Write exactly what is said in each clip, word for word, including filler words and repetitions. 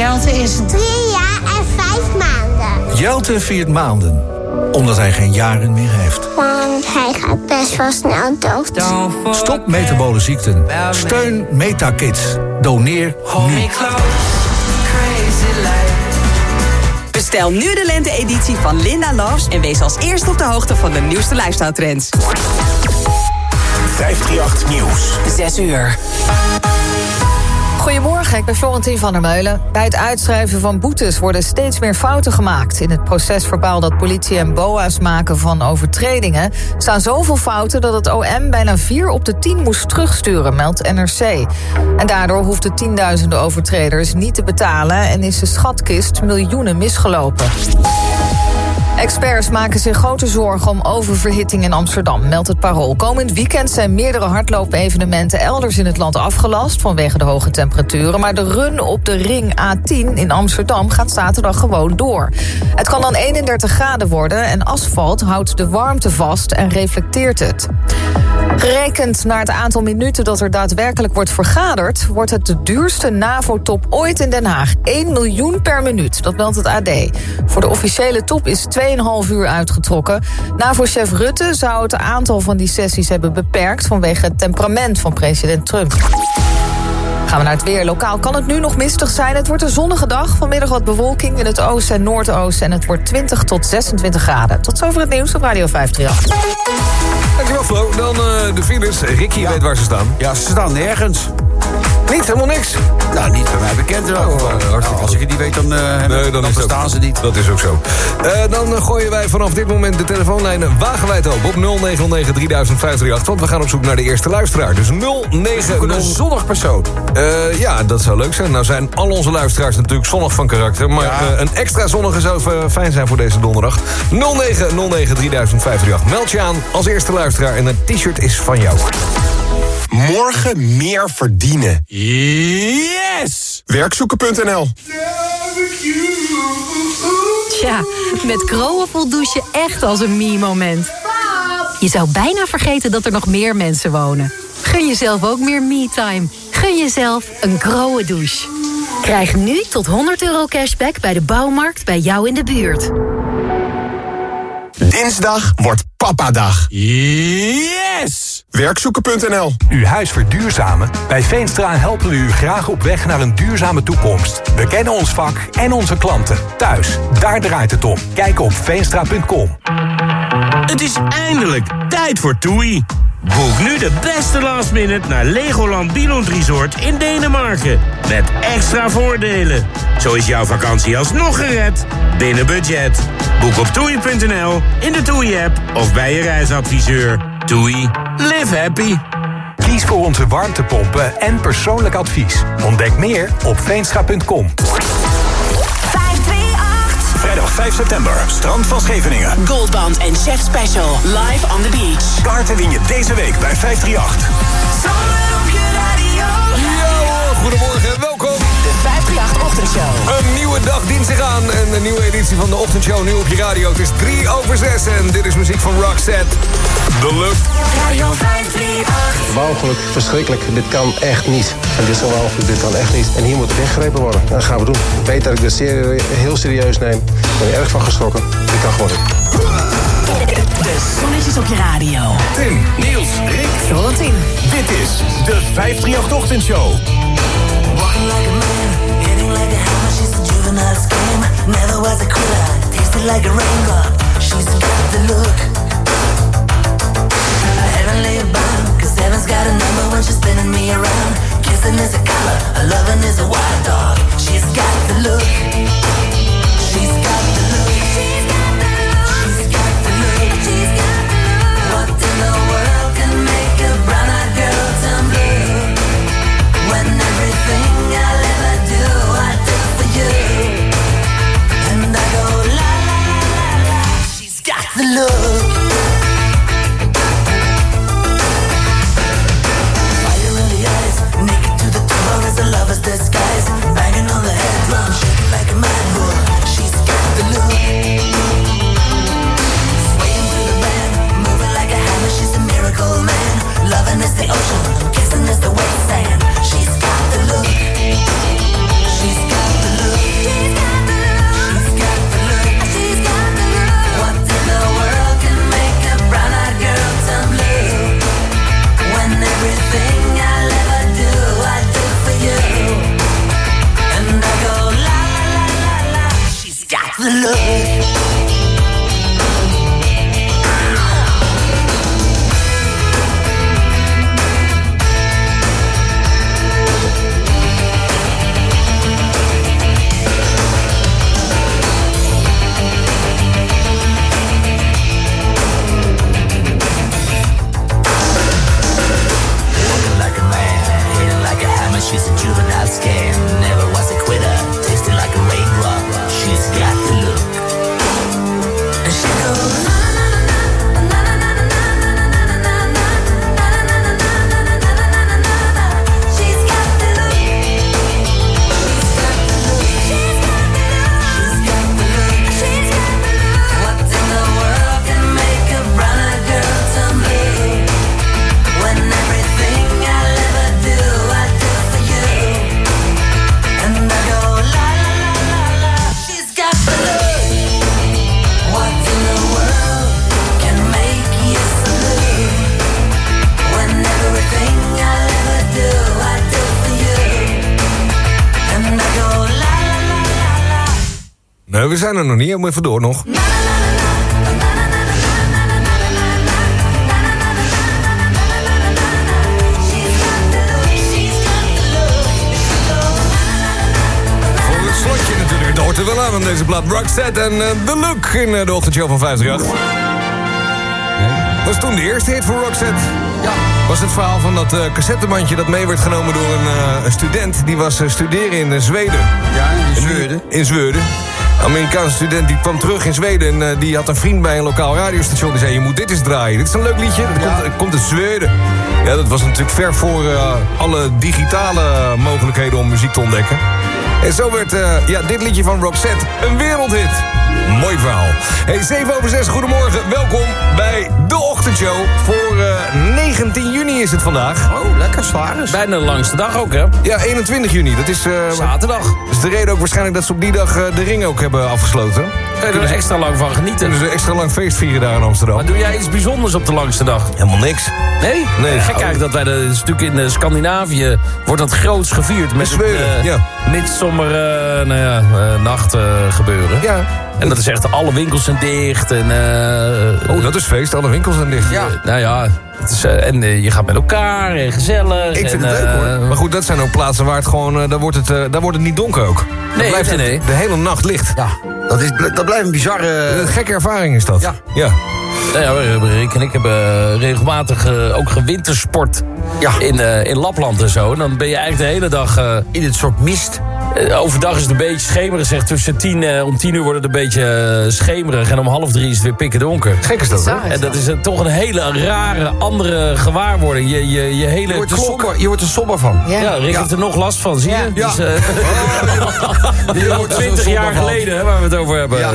Jelte is drie jaar en vijf maanden. Jelte viert maanden, omdat hij geen jaren meer heeft. Want hij gaat best wel snel dood. Stop metabole ziekten. Steun MetaKids. Doneer nu. Bestel nu de lente-editie van Linda Loves en wees als eerste op de hoogte van de nieuwste lifestyle trends. vijfhonderdachttien Nieuws. zes uur. Goedemorgen, ik ben Florentien van der Meulen. Bij het uitschrijven van boetes worden steeds meer fouten gemaakt. In het procesverbaal dat politie en B O A's maken van overtredingen staan zoveel fouten dat het O M bijna vier op de tien moest terugsturen, meldt N R C. En daardoor hoefden tienduizenden overtreders niet te betalen en is de schatkist miljoenen misgelopen. Experts maken zich grote zorgen om oververhitting in Amsterdam, meldt het Parool. Komend weekend zijn meerdere hardloopevenementen elders in het land afgelast vanwege de hoge temperaturen. Maar de run op de ring A tien in Amsterdam gaat zaterdag gewoon door. Het kan dan eenendertig graden worden en asfalt houdt de warmte vast en reflecteert het. Gerekend naar het aantal minuten dat er daadwerkelijk wordt vergaderd, wordt het de duurste NAVO-top ooit in Den Haag. één miljoen per minuut, dat meldt het A D. Voor de officiële top is twee en een half uur uitgetrokken. NAVO-chef Rutte zou het aantal van die sessies hebben beperkt vanwege het temperament van president Trump. Gaan we naar het weer. Lokaal kan het nu nog mistig zijn. Het wordt een zonnige dag. Vanmiddag wat bewolking in het oosten en noordoosten. En het wordt twintig tot zesentwintig graden. Tot zover het nieuws op Radio vijfhonderdachttien. Dankjewel Flo. Dan uh, de files. Ricky ja. weet waar ze staan. Ja, ze staan nergens. Niet, helemaal niks? Nou, niet bij mij bekend. Oh, uh, nou, als ik het niet weet, dan, uh, nee, dan, dan bestaan ze niet. Dat is ook zo. Uh, dan uh, gooien wij vanaf dit moment de telefoonlijnen wagenwijd open op nul negen negen drie vijf drie acht. Want we gaan op zoek naar de eerste luisteraar. Dus nul negen nul... Een zonnig persoon. Uh, ja, dat zou leuk zijn. Nou zijn al onze luisteraars natuurlijk zonnig van karakter. Maar ja. uh, een extra zonnige zou uh, fijn zijn voor deze donderdag. nul negen nul negen drie vijf drie acht. Meld je aan als eerste luisteraar en een t-shirt is van jou. Morgen meer verdienen. Yes! Werkzoeken punt n l. Tja, met Groen voelt je echt als een me-moment. Je zou bijna vergeten dat er nog meer mensen wonen. Gun jezelf ook meer me-time. Gun jezelf een Groen douche. Krijg nu tot honderd euro cashback bij de bouwmarkt bij jou in de buurt. Dinsdag wordt Papadag. Yes! Werkzoeken punt n l. Uw huis verduurzamen? Bij Veenstra helpen we u graag op weg naar een duurzame toekomst. We kennen ons vak en onze klanten. Thuis, daar draait het om. Kijk op veenstra punt com. Het is eindelijk tijd voor TUI. Boek nu de beste last minute naar Legoland Billund Resort in Denemarken. Met extra voordelen. Zo is jouw vakantie alsnog gered. Binnen budget. Boek op toei punt n l, in de TUI-app of bij je reisadviseur. TUI. Live happy. Kies voor onze warmtepompen en persoonlijk advies. Ontdek meer op veenstra punt com. Vrijdag vijf september, strand van Scheveningen. Goldband en Chef Special, live on the beach. Kaarten win je deze week bij vijfhonderdachttien. Zomer op je radio. Yo, goedemorgen, welkom. De vijfhonderdachttien Ochtendshow. Een nieuwe dag dient zich aan en een nieuwe editie van de Ochtendshow nu op je radio. Het is drie over zes en dit is muziek van Roxette. The Look. Radio vijfhonderdachttien. Mogelijk, verschrikkelijk. Dit kan echt niet. En dit is onmogelijk, dit kan echt niet. En hier moet het ingegrepen worden. Dat gaan we doen. Ik weet dat ik dit serie heel serieus neem. Ik ben er erg van geschrokken. Dit kan gewoon niet. De zonnetjes op je radio. Tim, Niels, Rick, Florentien. Dit is de vijfhonderdachttien Ochtendshow. Walking like a man, hitting like a hammer. She's a juvenile scam. Never was a quitter, tasted like a raindrop. She's got the look. Heavenly bound, cause heaven's got a number when she's spinning me around. Kissing is a color, a loving is a wild dog. She's got the look. She's got the look. She's got the look. She's got the look. She's got the look. What in the world can make a brown-eyed girl turn blue? When everything I'll ever do, I do for you. And I go la la la la la. She's got the look. Fire in the eyes, naked to the core as a lover's disguise. Banging on the head drum, shaking like a mad bull. She's got the look. Swaying through the band, moving like a hammer. She's a miracle man. Loving is the ocean, kissing is the wet sand. She's got the look. She's got the look. the look. She's a juvenile scam, never was a quitter, tasting like a raindrop. She's got the look. And she goes na na na na na na na na na na na na. She's got the look. She's got the look. She's got the look. She's got the look. What in the world can make a brother girl turn blue? When everything I'll ever do, I do. Nee, we zijn er nog niet. Moet even door nog. Voor het slotje natuurlijk. Het hoort er wel aan van deze plaat. Roxette en uh, The Look in uh, de ochtendshow van vijfendertig. Was toen de eerste hit voor Roxette. Ja. Was het verhaal van dat uh, cassettebandje dat mee werd genomen door een, uh, een student. Die was uh, studeren in uh, Zweden. Ja, in Zweden. In Zweden. Een Amerikaanse student die kwam terug in Zweden en uh, die had een vriend bij een lokaal radiostation. Die zei, je moet dit eens draaien. Dit is een leuk liedje, dat ja. komt, komt uit Zweden. Ja, dat was natuurlijk ver voor uh, alle digitale mogelijkheden om muziek te ontdekken. En zo werd uh, ja, dit liedje van Roxette een wereldhit. Mooi verhaal. Hey, zeven over zes, goedemorgen. Welkom bij de ochtendshow. Voor uh, negentien juni is het vandaag. Oh, lekker zwaar. Bijna de langste dag ook, hè? Ja, eenentwintig juni. Dat is uh, zaterdag. Dat is de reden ook waarschijnlijk dat ze op die dag uh, de ring ook hebben afgesloten. Kunnen we er extra lang van genieten. Kunnen ze extra lang feest vieren daar in Amsterdam. Maar doe jij iets bijzonders op de langste dag? Helemaal niks. Nee? Nee. Gek eigenlijk dat wij, de, natuurlijk in uh, Scandinavië wordt dat groots gevierd. Met Zweden, het uh, ja. midsomer, uh, nou ja, uh, nacht uh, gebeuren. Ja. En dat is echt, alle winkels zijn dicht. En, uh, oh, dat is feest, alle winkels zijn dicht. Ja. Nou ja, het is, uh, en uh, je gaat met elkaar en gezellig. Ik vind en, het leuk hoor. Maar goed, dat zijn ook plaatsen waar het gewoon, uh, daar, wordt het, uh, daar wordt het niet donker ook. Nee, dan blijft nee, nee. het de hele nacht licht. Ja, dat, is, dat blijft een bizarre... Een gekke ervaring is dat. Ja. Ja. Nou ja, Rick en ik hebben uh, regelmatig uh, ook gewintersport ja. in, uh, in Lapland en zo. En dan ben je eigenlijk de hele dag... Uh, in het soort mist. Uh, overdag is het een beetje schemerig. Zeg, tussen tien, uh, om tien uur wordt het een beetje uh, schemerig. En om half drie is het weer pikken donker. Gek is dat, hè? En dat is uh, toch een hele rare, andere gewaarwording. Je, je, je hele je wordt, er klok... somber, je wordt er somber van. Ja, ja Rick ja. heeft er nog last van, zie je? Ja. Dus, uh, die wordt twintig jaar geleden, hè, waar we het over hebben. Ja.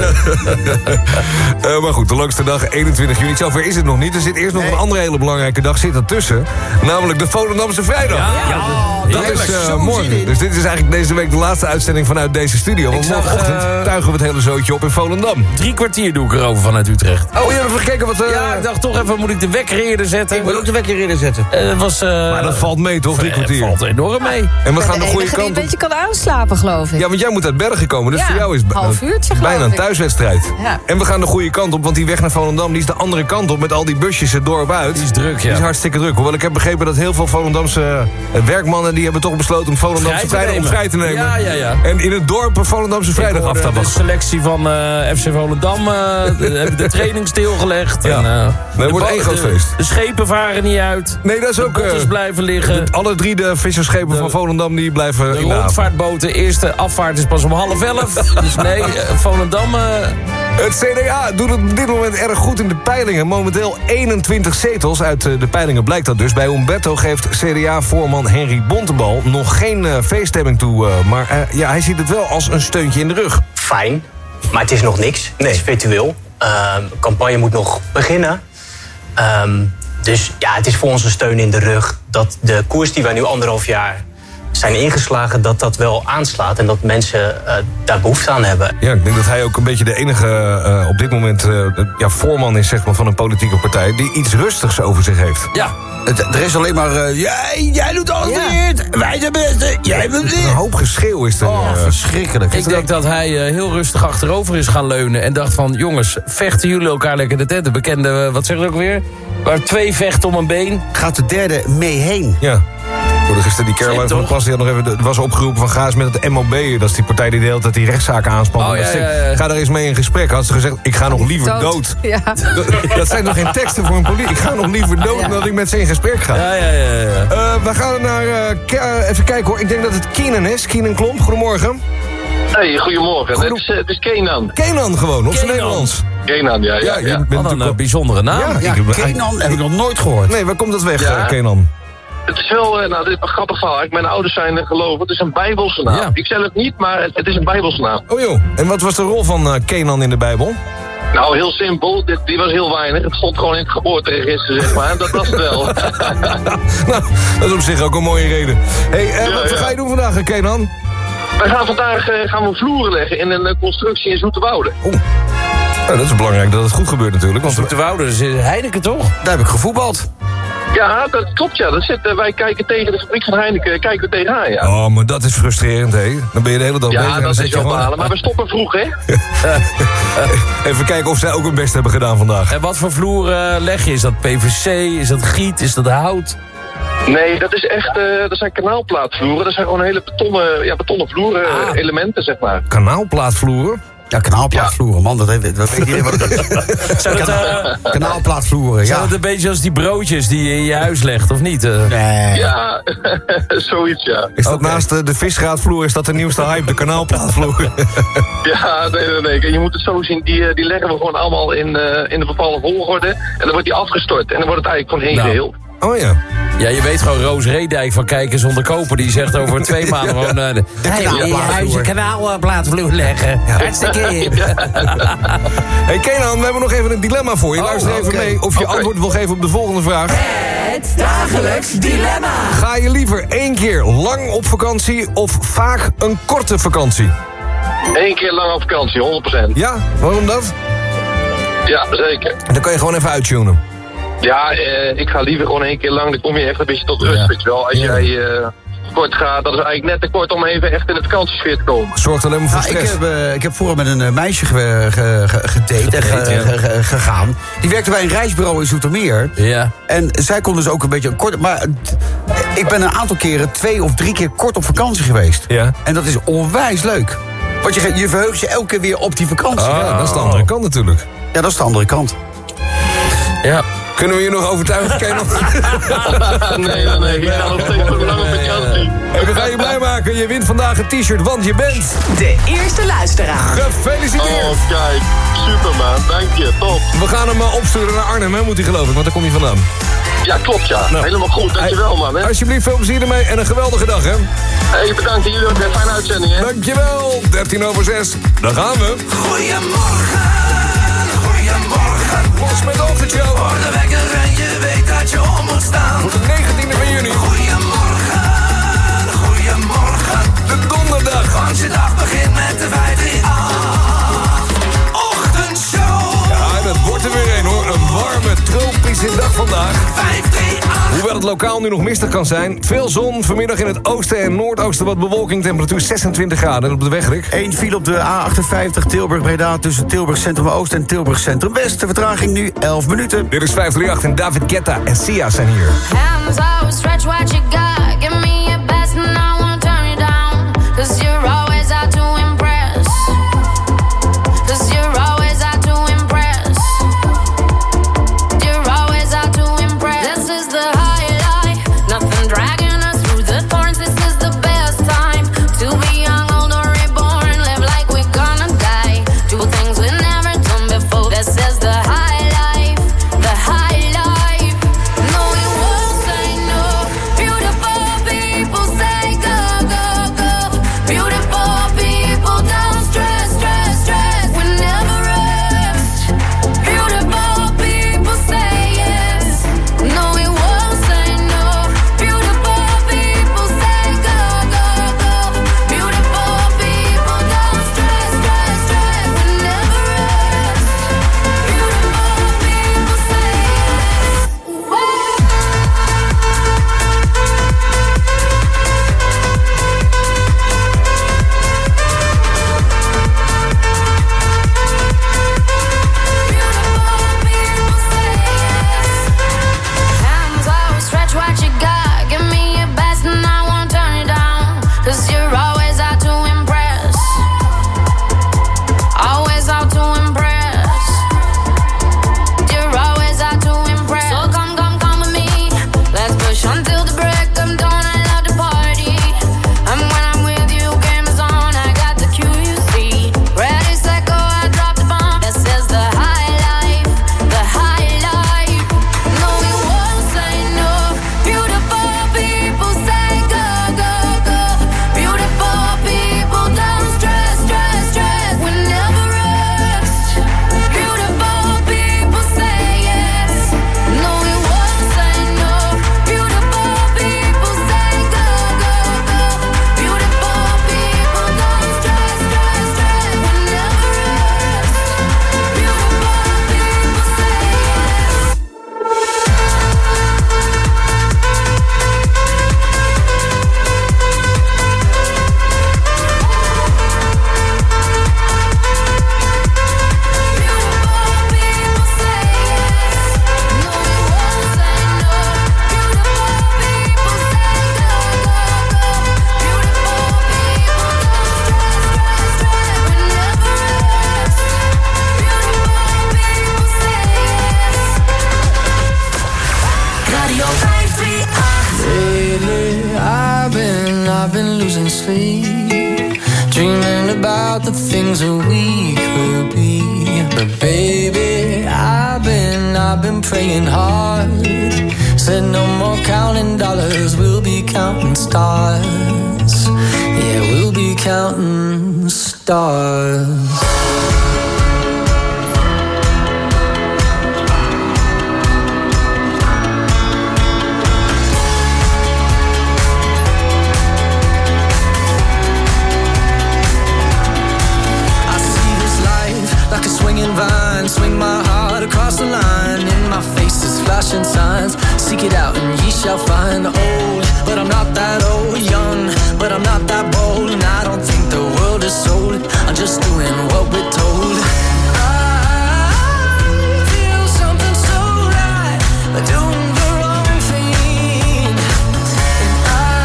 uh, maar goed, de langste dag, eenentwintig juni. Zover is het nog niet. Er zit eerst nog nee. een andere hele belangrijke dag zit ertussen. Namelijk de Volendamse Vrijdag. Ja, ja. Dat ja, is uh, morgen. Dus dit is eigenlijk deze week de laatste uitzending vanuit deze studio. Want zag, morgenochtend uh, tuigen we het hele zootje op in Volendam. Drie kwartier doe ik erover vanuit Utrecht. Oh, je hebt even gekeken wat... Uh... Ja, ik dacht toch even, moet ik de wekker eerder zetten? Ik moet ook de wekker eerder zetten. Uh, was, uh, maar dat valt mee, toch? Drie kwartier. Dat valt enorm mee. En we gaan de, de goede kant op. Die een beetje kan aanslapen, geloof ik. Ja, want jij moet uit Bergen komen. Dus ja, voor jou is half uurtje, bijna een thuiswedstrijd. Ja. En we gaan de goede kant op, want die weg naar Volendam die is de andere kant op met al die busjes het dorp uit. Die is druk, ja. Die is hartstikke druk. Hoewel ik heb begrepen dat heel veel Volendamse uh, werkmannen die hebben toch besloten om Volendamse Vrijdag op vrij te nemen. Ja, ja, ja. En in het dorp Volendamse Vrijdag af te wachten. De selectie van uh, F C Volendam uh, hebben de training stilgelegd. Ja. En, uh, nee, wordt één groot feest. De schepen varen niet uit. Nee, dat is ook... De uh, blijven liggen. De, alle drie de visserschepen de, van Volendam die blijven de in de rondvaartboten, eerste afvaart is pas om half elf. Dus nee, uh, Volendam... Uh, Het C D A doet het op dit moment erg goed in de peilingen. Momenteel eenentwintig zetels. Uit de peilingen blijkt dat dus. Bij Humberto geeft C D A-voorman Henry Bontebal nog geen uh, feeststemming toe. Uh, maar uh, ja, hij ziet het wel als een steuntje in de rug. Fijn, maar het is nog niks. Nee. Het is virtueel. Uh, de campagne moet nog beginnen. Um, dus ja, het is voor ons een steun in de rug dat de koers die wij nu anderhalf jaar zijn ingeslagen dat dat wel aanslaat en dat mensen uh, daar behoefte aan hebben. Ja, ik denk dat hij ook een beetje de enige uh, op dit moment uh, ja, voorman is, zeg maar, van een politieke partij die iets rustigs over zich heeft. Ja. Het, er is alleen maar, uh, jij, jij doet alles verkeerd, ja. wij zijn beste, jij bent dit. Een hoop geschreeuw is er. Oh, uh, verschrikkelijk. Ik denk dat hij uh, heel rustig achterover is gaan leunen en dacht van, jongens, vechten jullie elkaar lekker de tent. De bekende, uh, wat zeg je ook weer? Waar twee vechten om een been. Gaat de derde mee heen. Ja. Gisteren die Caroline van der Plas, die had nog even, was opgeroepen van ga eens met het M O B. Dat is die partij die de hele tijd die rechtszaken aanspant. Oh, ja, ja, ja. Ga daar eens mee in gesprek. Had ze gezegd, ik ga nog liever dood. dood. Ja. Dat, dat zijn nog geen teksten voor een politie. Ik ga nog liever dood ja. dan dat ik met ze in gesprek ga. Ja, ja, ja. ja. Uh, we gaan naar, uh, even kijken hoor. Ik denk dat het Kenan is. Kenan Klomp, goedemorgen. Hey, goedemorgen. Goedem... Het, is, uh, het is Kenan. Kenan gewoon, op zijn Nederlands. Kenan, ja. ja, ja. ja. Wat een uh, bijzondere naam. Ja, ja, Kenan heb ik nog nooit gehoord. Nee, waar komt dat weg, ja. uh, Kenan? Het is wel, nou, dit is een grappig verhaal. Mijn ouders zijn uh, geloven. Het is een Bijbelse naam. Ja. Ik zelf niet, maar het, het is een Bijbelse naam. Oh joh. En wat was de rol van uh, Kenan in de Bijbel? Nou, heel simpel. Dit, die was heel weinig. Het stond gewoon in het geboorteregister, zeg maar. Dat was het wel. Nou, dat is op zich ook een mooie reden. Hey, uh, ja, wat ja. ga je doen vandaag, Kenan? Wij gaan vandaag uh, gaan we vloeren leggen in een uh, constructie in Zoeterwoude. Oeh. Nou, dat is belangrijk dat het goed gebeurt natuurlijk. Want Zoeterwoude, dat is Heineken toch? Daar heb ik gevoetbald. Ja, dat klopt, ja. Dat zit, uh, wij kijken tegen de fabriek van Heineken, kijken we tegenaan, ja. Oh, maar dat is frustrerend, hè? Dan ben je de hele dag ja, bezig. Ja, dat is wel gewoon... balen, maar we stoppen vroeg, hè? Even kijken of zij ook hun best hebben gedaan vandaag. En wat voor vloer uh, leg je? Is dat P V C? Is dat giet? Is dat hout? Nee, dat is echt, uh, dat zijn kanaalplaatvloeren. Dat zijn gewoon hele betonnen, ja, betonnen vloeren ah. elementen, zeg maar. Kanaalplaatvloeren? Ja, kanaalplaatvloeren, man, dat, heeft, dat weet iedereen wat het is. Zou het, uh, kanaalplaatvloeren, ja. Zou het een beetje als die broodjes die je in je huis legt, of niet? Uh? Nee. Ja, zoiets, ja. Is dat okay. naast de, de visgraatvloer, is dat de nieuwste hype, de kanaalplaatvloer? Ja, nee, nee, nee. Je moet het zo zien, die, die leggen we gewoon allemaal in, uh, in de bepaalde volgorde. En dan wordt die afgestort en dan wordt het eigenlijk gewoon één nou. geheel. Oh ja. Ja, je weet gewoon Roos Reedijk van Kijken zonder Kopen. Die zegt over twee maanden ja. gewoon... Uh, de, hey, in je huis een kanaalplaatvloer leggen. Ja. Hartstikke in. Ja. Hey Kenan, we hebben nog even een dilemma voor je. Oh, Luister even okay. mee of je okay. antwoord wil geven op de volgende vraag. Het dagelijks dilemma. Ga je liever één keer lang op vakantie of vaak een korte vakantie? Eén keer lang op vakantie, honderd procent. Ja, waarom dat? Ja, zeker. Dan kan je gewoon even uittunen. Ja, eh, ik ga liever gewoon één keer lang. Dan kom je echt een beetje tot rust, ja. weet je wel. Als ja. jij uh, kort gaat, dat is eigenlijk net te kort om even echt in de vakantiesfeer te komen. Zorgt alleen maar voor nou, stress. Ik heb, uh, ik heb vroeger met een uh, meisje ge, ge, ge, gedate en ge, ja. ge, ge, gegaan. Die werkte bij een reisbureau in Zoetermeer. Ja. En zij kon dus ook een beetje kort... Maar ik ben een aantal keren, twee of drie keer kort op vakantie geweest. Ja. En dat is onwijs leuk. Want je, je verheugt je elke keer weer op die vakantie. Ah, ja, dat is de andere kant natuurlijk. Ja, dat is de andere kant. Ja. Kunnen we je nog overtuigen, Kenan? nee, nee, nee. Ik ga nog steeds voor lang op vakantie. Hey, we gaan je blij maken. Je wint vandaag een t-shirt, want je bent... de eerste luisteraar. Gefeliciteerd. Oh, kijk. Super, man. Dank je. Top. We gaan hem opsturen naar Arnhem, hè, moet hij geloof ik, want daar kom je vandaan. Ja, klopt, ja. Nou. Helemaal goed. Dankjewel, man. Hè. Alsjeblieft, veel plezier ermee en een geweldige dag, hè. Hey, bedankt. Jullie ook. Een fijne uitzending, hè. Dankjewel. dertien over zes. Daar gaan we. Goedemorgen. Goedemorgen. Los met Overtje. Voor de wekker en je weet dat je op moet staan. Voor de negentiende van juni. Goedemorgen. Goedemorgen. De donderdag. Want je dag begint met de vijf drie acht ochtendshow. Ja, dat wordt er weer een hoor. Een warme, tropische dag vandaag. vijf drie acht. Hoewel het lokaal nu nog mistig kan zijn. Veel zon, vanmiddag in het oosten en noordoosten wat bewolking. Temperatuur zesentwintig graden op de weg, Rick. Eén file op de A achtenvijftig Tilburg-Breda tussen Tilburg Centrum Oost en Tilburg Centrum West. De vertraging nu elf minuten. Dit is vijf drie acht en David Guetta en Sia zijn hier. Hands out, stretch what you got. Give me your best and I won't turn you down. Cause you're always out to impress. Cause you're always out to impress. You're always out to impress. This is the highlight. Nothing dragging us through the thorns. This is the best time to be young, old or reborn. Live like we're gonna die. Do things we've never done before. This is the high life. The high life. No, you won't say no. Beautiful. about the things that we could be. But baby, I've been, I've been praying hard. Said no more counting dollars, we'll be counting stars. Yeah, we'll be counting stars. Like a swinging vine, swing my heart across the line. In my face is flashing signs. Seek it out and ye shall find. Old, but I'm not that old. Young, but I'm not that bold. And I don't think the world is sold. I'm just doing what we're told. I feel something so right, but doing the wrong thing. And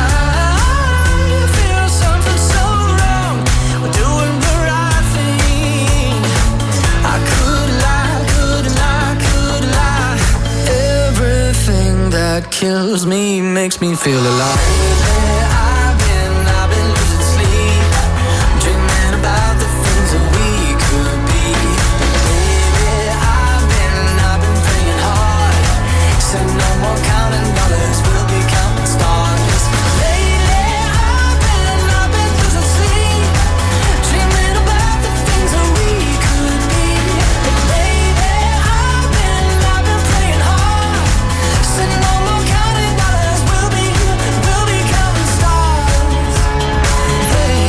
I feel something so wrong, but doing the right thing. I could lie, could lie, could lie. Everything that kills me makes me feel alive. I've been, I've been losing sleep, dreaming about the things that we could be. Baby, I've been, I've been praying hard. Said no more counting dollars, we'll be counting stars. Lately, I've been, I've been losing sleep, dreaming about the things that we could be. Baby, I've been, I've been praying hard. Said no more counting dollars, we'll be, we'll be counting stars. Hey.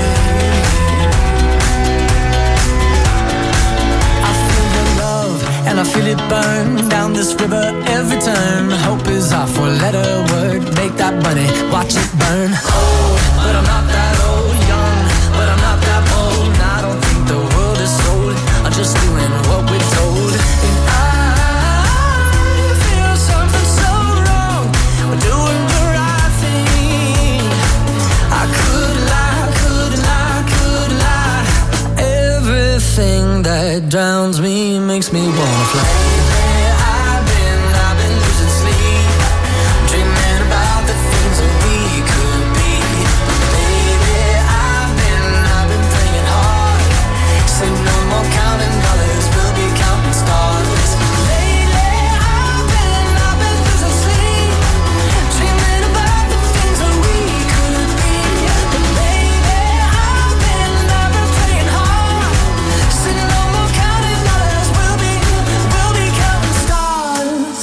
I feel your love and I feel it burn down this river every turn. Hope is our four-letter word. Make that money, watch it burn. Old, but I'm not that old. Young, but I'm not that bold. And I don't think the world is sold. I'm just doing what we're told. And I feel something so wrong. We're doing the right thing. I could lie, could lie, could lie. Everything that drowns me makes me wanna fly. I've been, I've been losing sleep, dreaming about the things that we could be. Baby, I've been, I've been praying hard. Say no more counting dollars, we'll be counting stars. Lately, I've been, I've been losing sleep, dreaming about the things that we could be. Baby, I've been, I've been praying hard. Say no more counting dollars, we'll be, we'll be counting stars.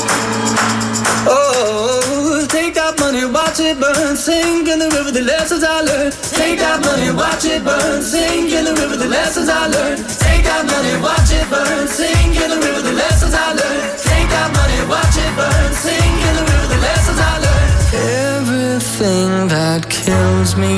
Oh, take that money, watch it burn, sink in the river, the lessons I learned. Take that money, watch it burn, sink in the river, the lessons I learned. Take that money, watch it burn, sink in the river, the lessons I learned. Take that money, watch it burn, sink in the river, the lessons I learned. Everything that kills me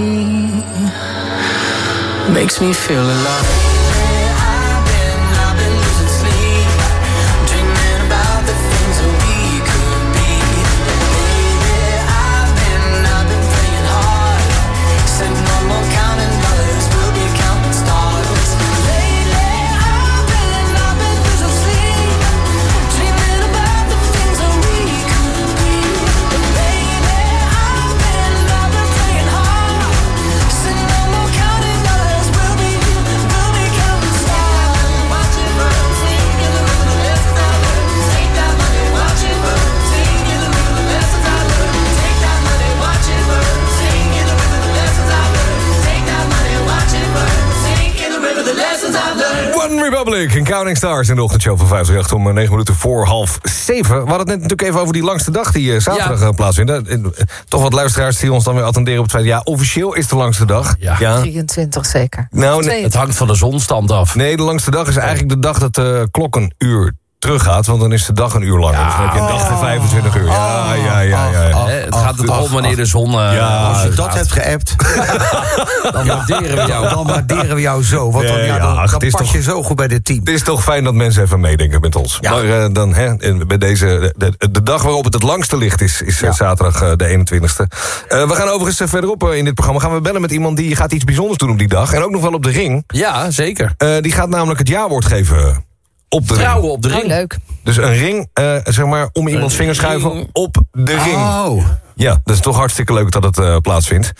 makes me feel alive. I've been, I've been losing sleep, dreaming about the things that we could be. Baby, I've been, I've been praying hard. Said no more counting dollars, we'll be counting stars. Lately, I've been, I've been losing sleep, dreaming about the things that we could be. Baby, I've been, I've been praying hard. Said no more counting dollars, we'll be, we'll be counting stars. Watch it burn, sing in the river, the lessons I learned. Take that money, watch it burn, sing in the river, the lessons I learned. Take that money, watch it burn, sing in the river, the lessons I learned. Take that money, watch it burn, sing in the river, the lessons I learned. One Republic en Counting Stars in de ochtendshow van vijf drie acht om negen minuten voor half zeven. We hadden het net natuurlijk even over die langste dag die uh, zaterdag ja. plaatsvindt. Uh, toch wat luisteraars die ons dan weer attenderen op het feit. Ja, officieel is de langste dag. Ja. ja. drieëntwintig zeker. Nou, nee, het hangt van de zonstand af. Nee, de langste dag is eigenlijk de dag dat de klok een uur teruggaat, want dan is de dag een uur langer. Ja, dus dan heb je een dag van vijfentwintig uur. Ja, ja, ja, ja. ja. Oh, het gaat het om wanneer de zon uh, ja, als je dat gaat. hebt geappt, dan waarderen we jou. Dan waarderen we jou zo. Want dan, ja, dan, ja, dan pas toch, je zo goed bij dit team. Het is toch fijn dat mensen even meedenken met ons. Ja. Maar uh, dan, hè, bij deze, de, de dag waarop het het langste ligt is, is ja. zaterdag uh, de eenentwintigste. Uh, we gaan overigens uh, verderop uh, in dit programma gaan we bellen met iemand die gaat iets bijzonders doen op die dag. En ook nog wel op de ring. Ja, zeker. Uh, die gaat namelijk het jaarwoord geven. Op de Trouwen ring. op de ring. Oh, leuk. Dus een ring, uh, zeg maar, om iemands vingers schuiven op de ring. Oh. Ja, dat is toch hartstikke leuk dat het uh, plaatsvindt.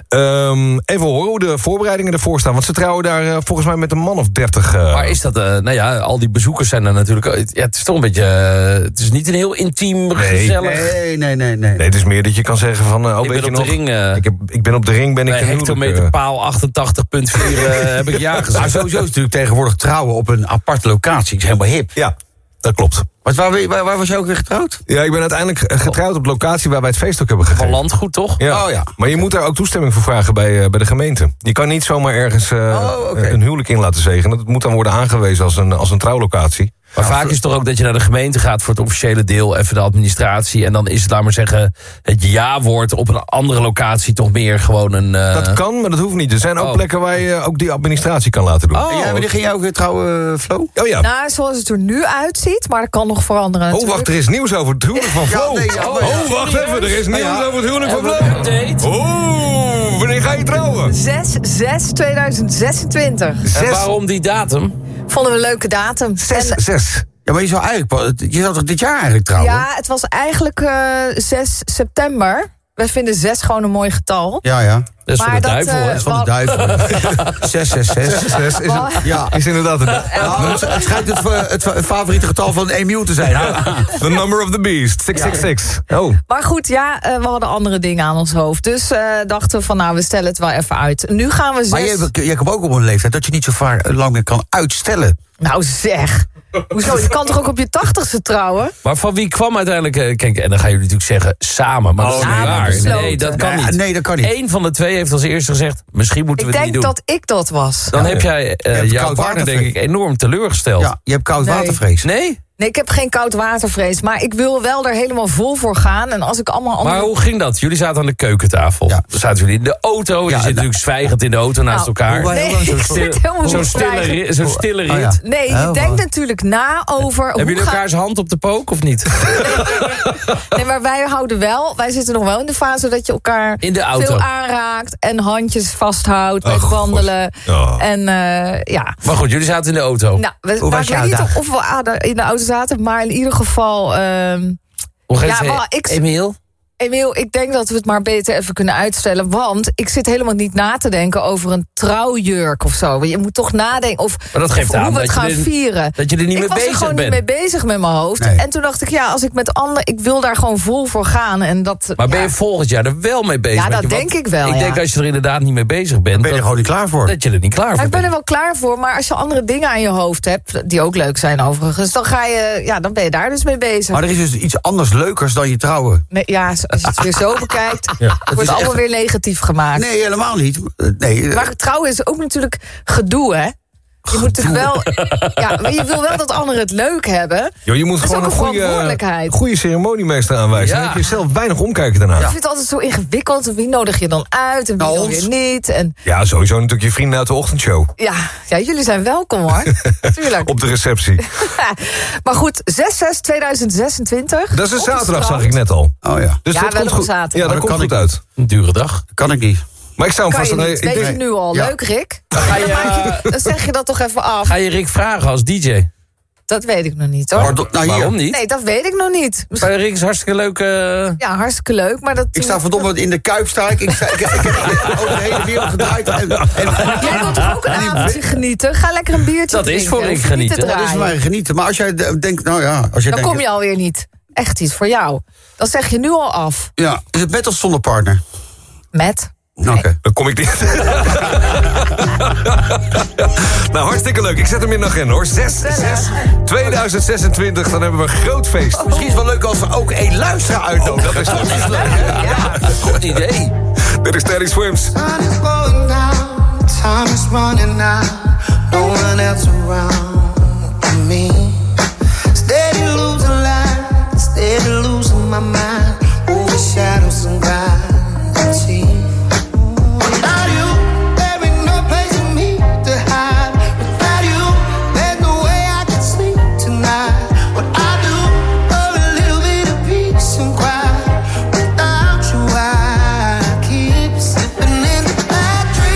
Um, even horen hoe de voorbereidingen ervoor staan. Want ze trouwen daar uh, volgens mij met een man of dertig. Uh... Maar is dat, uh, nou ja, al die bezoekers zijn er natuurlijk... Ja, het is toch een beetje... Uh, het is niet een heel intiem, nee. gezellig... Nee, nee, nee, nee. Nee, het is meer dat je kan zeggen van... Uh, oh, ik weet ben je op nog, de ring... Uh, ik, heb, ik ben op de ring, ben ik... Bij hectometerpaal achtentachtig komma vier uh, heb ik ja gezegd. Maar sowieso is natuurlijk tegenwoordig trouwen op een aparte locatie. is helemaal hip. Ja, dat klopt. Wat, waar, waar, waar was je ook weer getrouwd? Ja, ik ben uiteindelijk getrouwd op de locatie waar wij het feest ook hebben gegeven. Van landgoed, toch? Ja. Oh ja. Maar je moet daar ook toestemming voor vragen bij, uh, bij de gemeente. Je kan niet zomaar ergens uh, oh, okay. een huwelijk in laten zegenen. Dat moet dan worden aangewezen als een, als een trouwlocatie. Maar ja, vaak is het toch ook dat je naar de gemeente gaat voor het officiële deel, even de administratie. En dan is het, laat maar zeggen, het ja-woord op een andere locatie toch meer gewoon een... Uh... Dat kan, maar dat hoeft niet. Er zijn ook oh. plekken waar je ook die administratie kan laten doen. Oh, en ja, wanneer ging jij ook weer trouwen, Flo? Oh ja. Nou, zoals het er nu uitziet, maar dat kan nog veranderen. Oh, natuurlijk. wacht, er is nieuws over het huwelijk van Flo. Ja, nee, ja, oh, ja. oh, wacht even, er is nieuws ja. over het huwelijk van Flo. Oh, wanneer ga je trouwen? zes zes tweeduizend zesentwintig. En waarom die datum? Vonden we een leuke datum. zes En, zes Ja, maar je zou eigenlijk... Je zou toch dit jaar eigenlijk trouwen? ja, het was eigenlijk uh, zes september. Wij vinden zes gewoon een mooi getal. Ja, ja. Dat is maar van de dat, duivel, uh, hè? Dat is van de duivel. zes zes zes zes is, het, ja. is inderdaad een... Ja, het schijnt het, het favoriete getal van Emiel te zijn. The number of the beast, zes zes zes. Oh. Maar goed, ja, we hadden andere dingen aan ons hoofd. Dus uh, dachten we van, nou, we stellen het wel even uit. Nu gaan we zes... Maar je, je komt ook op een leeftijd dat je niet zo vaak lang meer kan uitstellen. Nou zeg... Hoezo? Je kan toch ook op je tachtigste trouwen? Maar van wie kwam uiteindelijk... Uh, kijk, en dan gaan jullie natuurlijk zeggen samen. Maar dat is niet waar. Nee, dat kan niet. Nee, dat kan niet. Eén van de twee heeft als eerste gezegd... misschien moeten ik we het niet doen. Ik denk dat ik dat was. Dan ja, heb jij uh, je jouw partner denk ik enorm teleurgesteld. Ja, je hebt koud nee. watervrees. Nee? Nee, ik heb geen koud watervrees. Maar ik wil wel er helemaal vol voor gaan. En als ik allemaal andere... Maar hoe ging dat? Jullie zaten aan de keukentafel. Ja. Dan zaten jullie in de auto. Je ja, zit nou, natuurlijk zwijgend in de auto naast nou, elkaar. Nee, zo'n stil, zo stille, rit, zo stille rit. Oh, ja. Nee, je oh, denkt oh. natuurlijk na over... Hebben jullie ga... elkaars hand op de pook of niet? Nee, maar wij houden wel... Wij zitten nog wel in de fase dat je elkaar in de auto veel aanraakt... en handjes vasthoudt bij oh, wandelen. Oh. En uh, ja... Maar goed, jullie zaten in de auto. Nou, we, Hoe maar was ik weet jouw niet dag? of we in de auto zaten... maar in ieder geval... Um, Hoe gaat ja, het, wel, ik, Emiel? Emiel, ik denk dat we het maar beter even kunnen uitstellen. Want ik zit helemaal niet na te denken over een trouwjurk of zo. Je moet toch nadenken of, maar dat geeft of aan hoe we dat het gaan je er, vieren. Dat je er niet ik mee bezig bent. Ik was er gewoon bent. niet mee bezig met mijn hoofd. Nee. En toen dacht ik, ja, als ik met anderen... Ik wil daar gewoon vol voor gaan. En dat, maar ben ja. je volgend jaar er wel mee bezig? Ja, dat je, denk ik wel, Ik ja. denk als je er inderdaad niet mee bezig bent... ben je er gewoon niet klaar voor. Dat je er niet klaar voor ja, ik ben er bent. wel klaar voor, maar als je andere dingen aan je hoofd hebt... die ook leuk zijn overigens, dan, ga je, ja, dan ben je daar dus mee bezig. Maar er is dus iets anders leukers dan je trouwen. Nee, ja, als je het weer zo bekijkt... Ja, wordt het allemaal echt... weer negatief gemaakt. Nee, helemaal niet. Nee. Maar trouwen is ook natuurlijk gedoe, hè? Je moet natuurlijk wel... Ja, maar je wil wel dat anderen het leuk hebben. Yo, je moet dat gewoon is ook een een goede, verantwoordelijkheid. goede ceremoniemeester aanwijzen. Ja. Dan heb je zelf weinig omkijken daarna. Ik vind het altijd zo ingewikkeld. Wie nodig je dan uit en wie Nou, dan weer niet? En, ja, sowieso natuurlijk je vrienden uit de ochtendshow. ja, ja, jullie zijn welkom, hoor. Tuurlijk. Op de receptie. Maar goed, zes zes tweeduizend zesentwintig. Dat is een zaterdag, zag ik net al. Oh ja. Dus ja, dat wel komt op goed. zaterdag. Ja, dat, dat komt kan goed ik. uit. Een dure dag. Kan ik niet. Maar ik zou hem Kan vast... je een- niet. ik Weet denk- je nu al. Ja. Leuk, Rick? Ga je, Dan, maak je, dan zeg je dat toch even af. Ga je Rick vragen als D J? Dat weet ik nog niet, hoor. Pardon, nou, hier. Waarom niet? Nee, dat weet ik nog niet. Maar Rick is hartstikke leuk. Uh... Ja, hartstikke leuk, maar dat... Ik sta verdomme in de Kuip sta ik. Ik, sta, ik, ik, ik heb over de hele wereld gedraaid. En, en, Jij wilt toch ook een avondje genieten? Ga lekker een biertje Dat is drinken. voor Rick Hoef je niet te genieten. dat is draaien. maar genieten. Maar als jij de- denkt, nou ja, als jij Dan denkt... kom je alweer niet. Echt iets voor jou. Dan zeg je nu al af. Ja, is het met of zonder partner? Met? Oké. Okay. Dan kom ik niet. Nou, hartstikke leuk. Ik zet hem in de agenda, hoor. zes zes tweeduizend zesentwintig, dan hebben we een groot feest. Misschien is het wel leuk als we ook één luisteraar uitnodigen. Dat is toch niet leuk, hè? Ja, goed idee. Dit is Teddy Swims. Sun is going down, time is running out, no one else around but me. Steady losing light, steady losing my mind, over shadows and gravity. Without you, there ain't no place for me to hide. Without you, there's no way I can sleep tonight. What I do for a little bit of peace and quiet. Without you, I keep slipping in the bad dreams.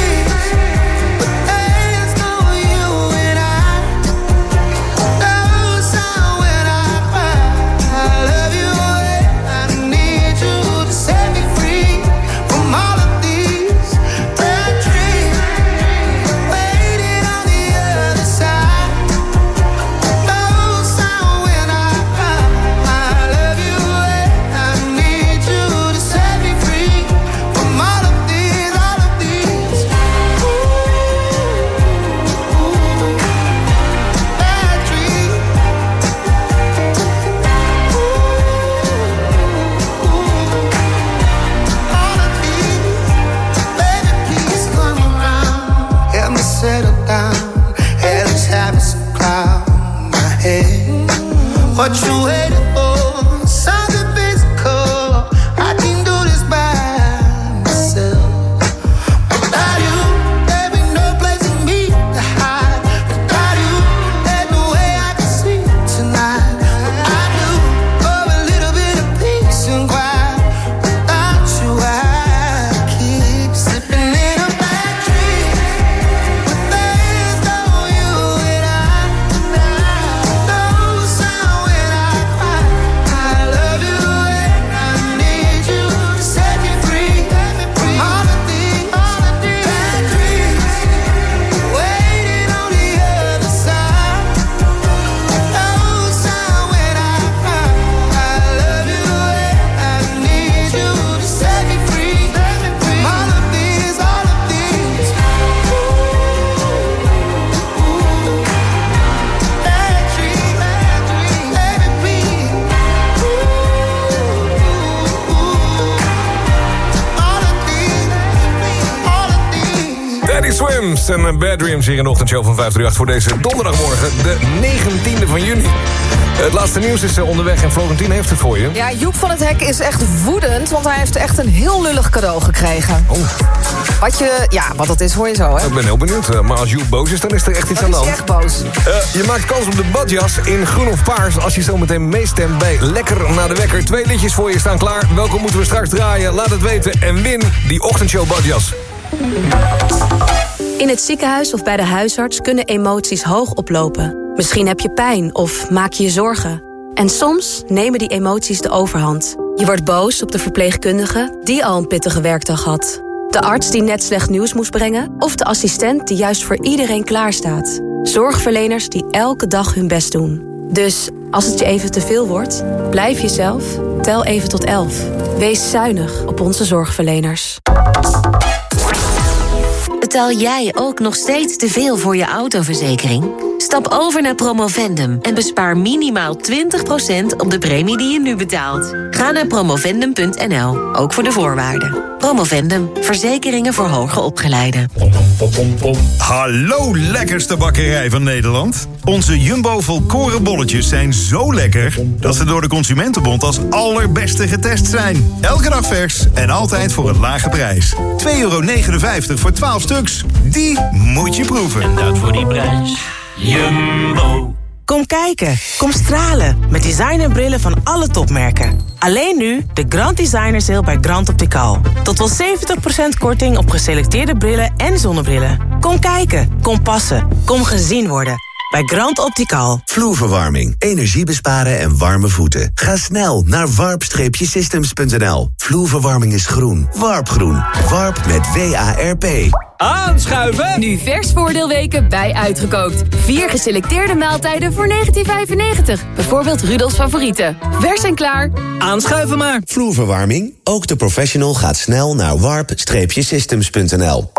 what you waiting for? Something physical. I can do this by myself. Without you, there be no place for me to hide. Without you, there's no way I can sleep tonight. But I do for a little bit of peace and quiet. Without you, I keep slipping in a bad dream. But there's no you and I tonight. No sound when I cry. I love you and I need you to set me free. From all of these, all of these bad dreams. Waiting on the other side. No sound when I cry. I love you and I need you to set me free. From all of these, all of these. Bad dreams, bad dreams. Let it be. All of these, all of these. Daddy Swims en uh, Bad Dreams hier in de ochtendshow van vijf drie acht voor deze donderdagmorgen, de negentiende van juni. Het laatste nieuws is uh, onderweg en Florentien heeft het voor je. Ja, Joep van het Hek is echt woedend, want hij heeft echt een heel lullig cadeau gekregen. Oh. Wat je, ja, wat dat is hoor je zo, hè? Ik ben heel benieuwd, uh, maar als Joep boos is, dan is er echt iets Dan aan de is hand. hij echt boos. Uh, je maakt kans op de badjas in groen of paars als je zometeen meestemt bij Lekker na de Wekker. Twee liedjes voor je staan klaar. Welke moeten we straks draaien? Laat het weten en win die ochtendshow badjas. In het ziekenhuis of bij de huisarts kunnen emoties hoog oplopen. Misschien heb je pijn of maak je je zorgen. En soms nemen die emoties de overhand. Je wordt boos op de verpleegkundige die al een pittige werkdag had. De arts die net slecht nieuws moest brengen. Of de assistent die juist voor iedereen klaarstaat. Zorgverleners die elke dag hun best doen. Dus als het je even te veel wordt, blijf jezelf. Tel even tot elf. Wees zuinig op onze zorgverleners. Betaal jij ook nog steeds te veel voor je autoverzekering? Stap over naar Promovendum en bespaar minimaal twintig procent op de premie die je nu betaalt. Ga naar promovendum punt n l, ook voor de voorwaarden. Promovendum, verzekeringen voor hoger opgeleiden. Hallo lekkerste bakkerij van Nederland. Onze Jumbo volkoren bolletjes zijn zo lekker dat ze door de Consumentenbond als allerbeste getest zijn. Elke dag vers en altijd voor een lage prijs. twee euro negenenvijftig voor twaalf stuks. Die moet je proeven. En dat voor die prijs. Jumbo. Kom kijken, kom stralen met designerbrillen van alle topmerken. Alleen nu de Grand Designer Sale bij Grand Optical. Tot wel zeventig procent korting op geselecteerde brillen en zonnebrillen. Kom kijken, kom passen, kom gezien worden. Bij Grand Optical. Vloerverwarming, energie besparen en warme voeten. Ga snel naar warp systems punt n l. Vloerverwarming is groen. Warpgroen. Warp met W A R P. Aanschuiven! Nu vers voordeelweken bij Uitgekookt. Vier geselecteerde maaltijden voor negentien vijfennegentig. Bijvoorbeeld Rudolfs favorieten. Vers en klaar. Aanschuiven maar. Vloerverwarming, ook de professional gaat snel naar warp systems punt n l.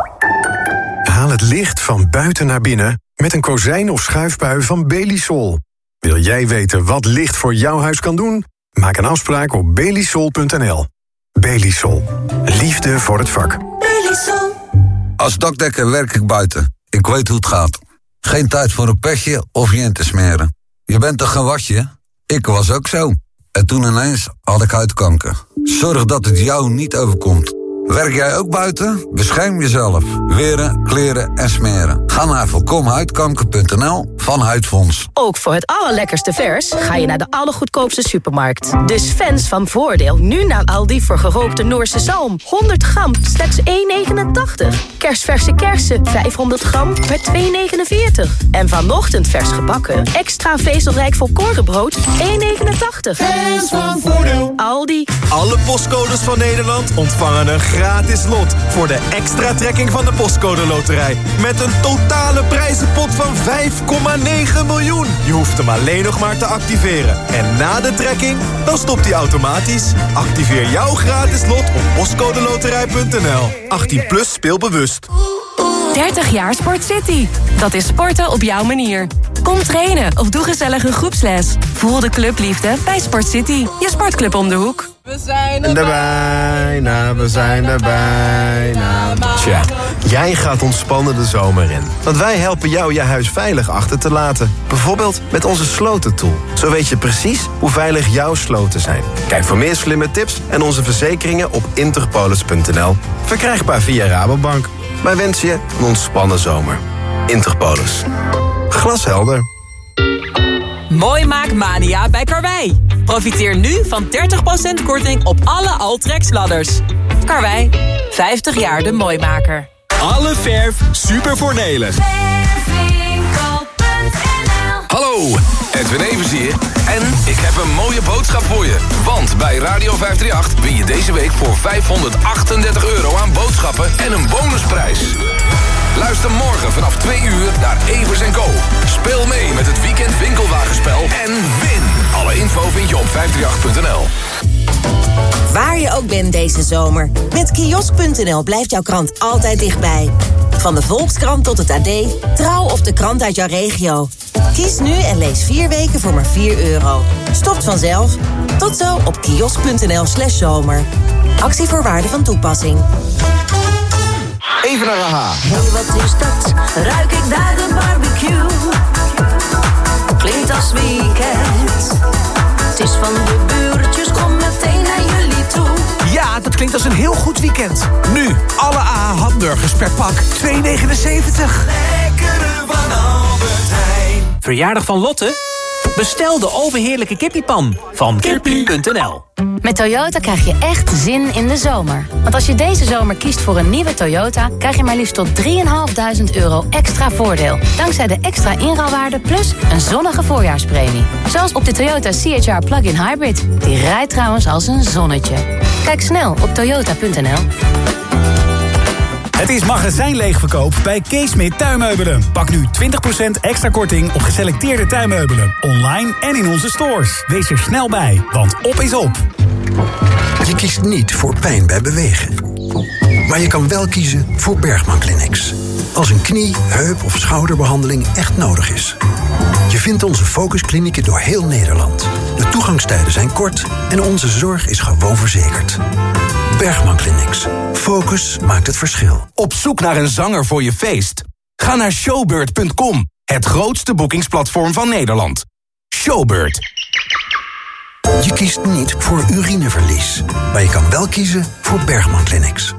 Haal het licht van buiten naar binnen met een kozijn of schuifbui van Belisol. Wil jij weten wat licht voor jouw huis kan doen? Maak een afspraak op belisol punt n l. Belisol. Liefde voor het vak. Belisol. Als dakdekker werk ik buiten. Ik weet hoe het gaat. Geen tijd voor een petje of je in te smeren. Je bent toch geen wasje? Ik was ook zo. En toen ineens had ik huidkanker. Zorg dat het jou niet overkomt. Werk jij ook buiten? Bescherm jezelf. Weren, kleren en smeren. Ga naar voorkom huidkanker punt n l van Huidfonds. Ook voor het allerlekkerste vers ga je naar de allergoedkoopste supermarkt. Dus fans van Voordeel nu naar Aldi voor gerookte Noorse zalm. honderd gram, slechts één negenentachtig. Kerstverse kersen, vijfhonderd gram, per twee negenenveertig. En vanochtend vers gebakken, extra vezelrijk volkorenbrood, één negenentachtig. Fans van Voordeel. Aldi. Alle postcodes van Nederland ontvangen een gratis lot voor de extra trekking van de Postcode Loterij. Met een totale prijzenpot van vijf komma negen miljoen. Je hoeft hem alleen nog maar te activeren. En na de trekking, dan stopt hij automatisch. Activeer jouw gratis lot op postcodeloterij punt n l. achttien plus speelbewust. dertig jaar Sport City. Dat is sporten op jouw manier. Kom trainen of doe gezellig een groepsles. Voel de clubliefde bij Sport City. Je sportclub om de hoek. We zijn er bijna, we zijn er bijna. Tja, jij gaat ontspannen de zomer in. Want wij helpen jou je huis veilig achter te laten. Bijvoorbeeld met onze slotentool. Zo weet je precies hoe veilig jouw sloten zijn. Kijk voor meer slimme tips en onze verzekeringen op interpolis punt n l. Verkrijgbaar via Rabobank. Wij wensen je een ontspannen zomer. Interpolis. Glashelder. Mooi maak mania bij Karwei. Profiteer nu van dertig procent korting op alle Altrex ladders. Karwei, vijftig jaar de mooimaker. Alle verf super voordelig. Hallo, Edwin Evers hier. En ik heb een mooie boodschap voor je. Want bij Radio vijf drie acht win je deze week voor vijfhonderdachtendertig euro aan boodschappen en een bonusprijs. Luister morgen vanaf twee uur naar Evers en Co. Speel mee met het weekend winkelwagenspel en win. Alle info vind je op vijf drie acht punt n l. Waar je ook bent deze zomer. Met kiosk punt n l blijft jouw krant altijd dichtbij. Van de Volkskrant tot het A D, Trouw of de krant uit jouw regio. Kies nu en lees vier weken voor maar vier euro. Stopt vanzelf. Tot zo op kiosk punt n l slash zomer. Actievoorwaarden van toepassing. Even naar A H. Hey, wat is dat? Ruik ik daar de barbecue? Klinkt als weekend. Het is van de buurtjes, kom meteen naar jullie toe. Ja, dat klinkt als een heel goed weekend. Nu, alle A H hamburgers per pak, twee negenenzeventig. Lekkere van Albert Heijn. Verjaardag van Lotte? Bestel de overheerlijke kippiepan van kippie punt n l. Met Toyota krijg je echt zin in de zomer. Want als je deze zomer kiest voor een nieuwe Toyota, krijg je maar liefst tot drieduizend vijfhonderd euro extra voordeel. Dankzij de extra inruilwaarde plus een zonnige voorjaarspremie. Zoals op de Toyota C H R Plug-in Hybrid. Die rijdt trouwens als een zonnetje. Kijk snel op toyota punt n l. Het is magazijnleegverkoop bij Keesmit Tuinmeubelen. Pak nu twintig procent extra korting op geselecteerde tuinmeubelen. Online en in onze stores. Wees er snel bij, want op is op. Je kiest niet voor pijn bij bewegen. Maar je kan wel kiezen voor Bergman Clinics. Als een knie, heup of schouderbehandeling echt nodig is. Je vindt onze focusklinieken door heel Nederland. De toegangstijden zijn kort en onze zorg is gewoon verzekerd. Bergman Clinics. Focus maakt het verschil. Op zoek naar een zanger voor je feest? Ga naar showbird punt com, het grootste boekingsplatform van Nederland. Showbird. Je kiest niet voor urineverlies, maar je kan wel kiezen voor Bergman Clinics.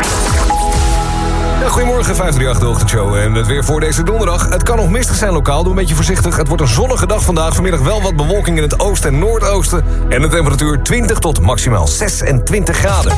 Ja, goedemorgen, vijf drie acht de ochtendshow. En het weer voor deze donderdag. Het kan nog mistig zijn lokaal, doe een beetje voorzichtig. Het wordt een zonnige dag vandaag. Vanmiddag wel wat bewolking in het oosten en noordoosten. En de temperatuur twintig tot maximaal zesentwintig graden.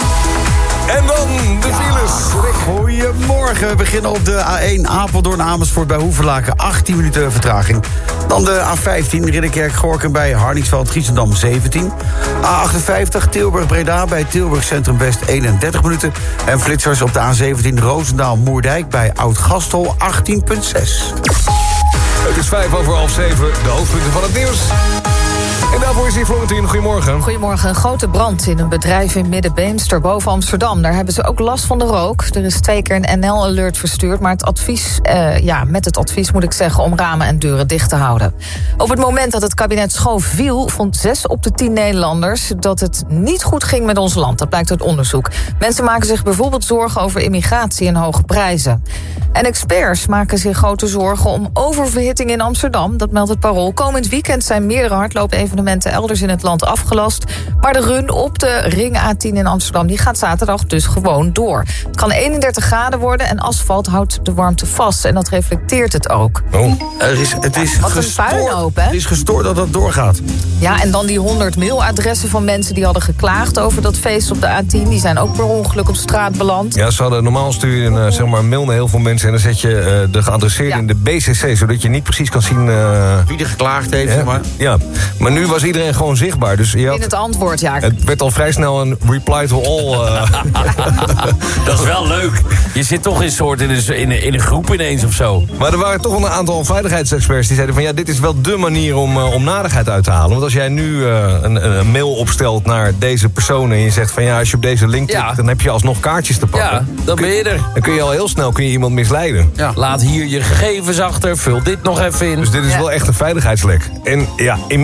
En dan de files. Goedemorgen, we beginnen op de A één Apeldoorn Amersfoort bij Hoevelaken, achttien minuten vertraging. Dan de A vijftien Ridderkerk-Gorkum bij Hardingsveld-Giessendam, zeventien. A achtenvijftig Tilburg-Breda bij Tilburg Centrum West, eenendertig minuten. En flitsers op de A zeventien Roosendaal-Moerdijk bij Oud-Gastel, achttien komma zes. Het is vijf over half zeven, de hoofdpunten van het nieuws. En daarvoor is hier Florentien. Goedemorgen. Goedemorgen. Een grote brand in een bedrijf in Middenbeemster boven Amsterdam. Daar hebben ze ook last van de rook. Er is twee keer een N L-alert verstuurd. Maar het advies, uh, ja, met het advies moet ik zeggen om ramen en deuren dicht te houden. Op het moment dat het kabinet Schoof viel, vond zes op de tien Nederlanders dat het niet goed ging met ons land. Dat blijkt uit onderzoek. Mensen maken zich bijvoorbeeld zorgen over immigratie en hoge prijzen. En experts maken zich grote zorgen om oververhitting in Amsterdam. Dat meldt het Parool. Komend weekend zijn meerdere hardloopevenementen elders in het land afgelast. Maar de run op de Ring A tien in Amsterdam die gaat zaterdag dus gewoon door. Het kan eenendertig graden worden en asfalt houdt de warmte vast. En dat reflecteert het ook. Oh. Er is, het is Wat een puinhoop, hè? Het is gestoord dat dat doorgaat. Ja, en dan die honderd mailadressen van mensen die hadden geklaagd over dat feest op de A tien. Die zijn ook per ongeluk op straat beland. Ja, ze hadden normaal stuur je een, zeg maar, een mail naar heel veel mensen. En dan zet je uh, de geadresseerde ja. in de B C C, zodat je niet precies kan zien Uh, wie er geklaagd heeft, ja, zeg maar. Ja, maar nu was iedereen gewoon zichtbaar. Dus je had, in het antwoord, ja. Het werd al vrij snel een reply to all. Uh. Dat is wel leuk. Je zit toch in, soort in, een, in, een, in een groep ineens of zo. Maar er waren toch wel een aantal veiligheidsexperts die zeiden van ja, dit is wel dé manier om, uh, om narigheid uit te halen. Want als jij nu uh, een, een mail opstelt naar deze persoon en je zegt van ja, als je op deze link klikt, ja. dan heb je alsnog kaartjes te pakken. Ja, dan ben je er. Dan kun je al heel snel kun je iemand misleiden. Ja. Laat hier je gegevens achter, vul dit nog even in. Dus dit is ja. wel echt een veiligheidslek. En ja, inmiddels weten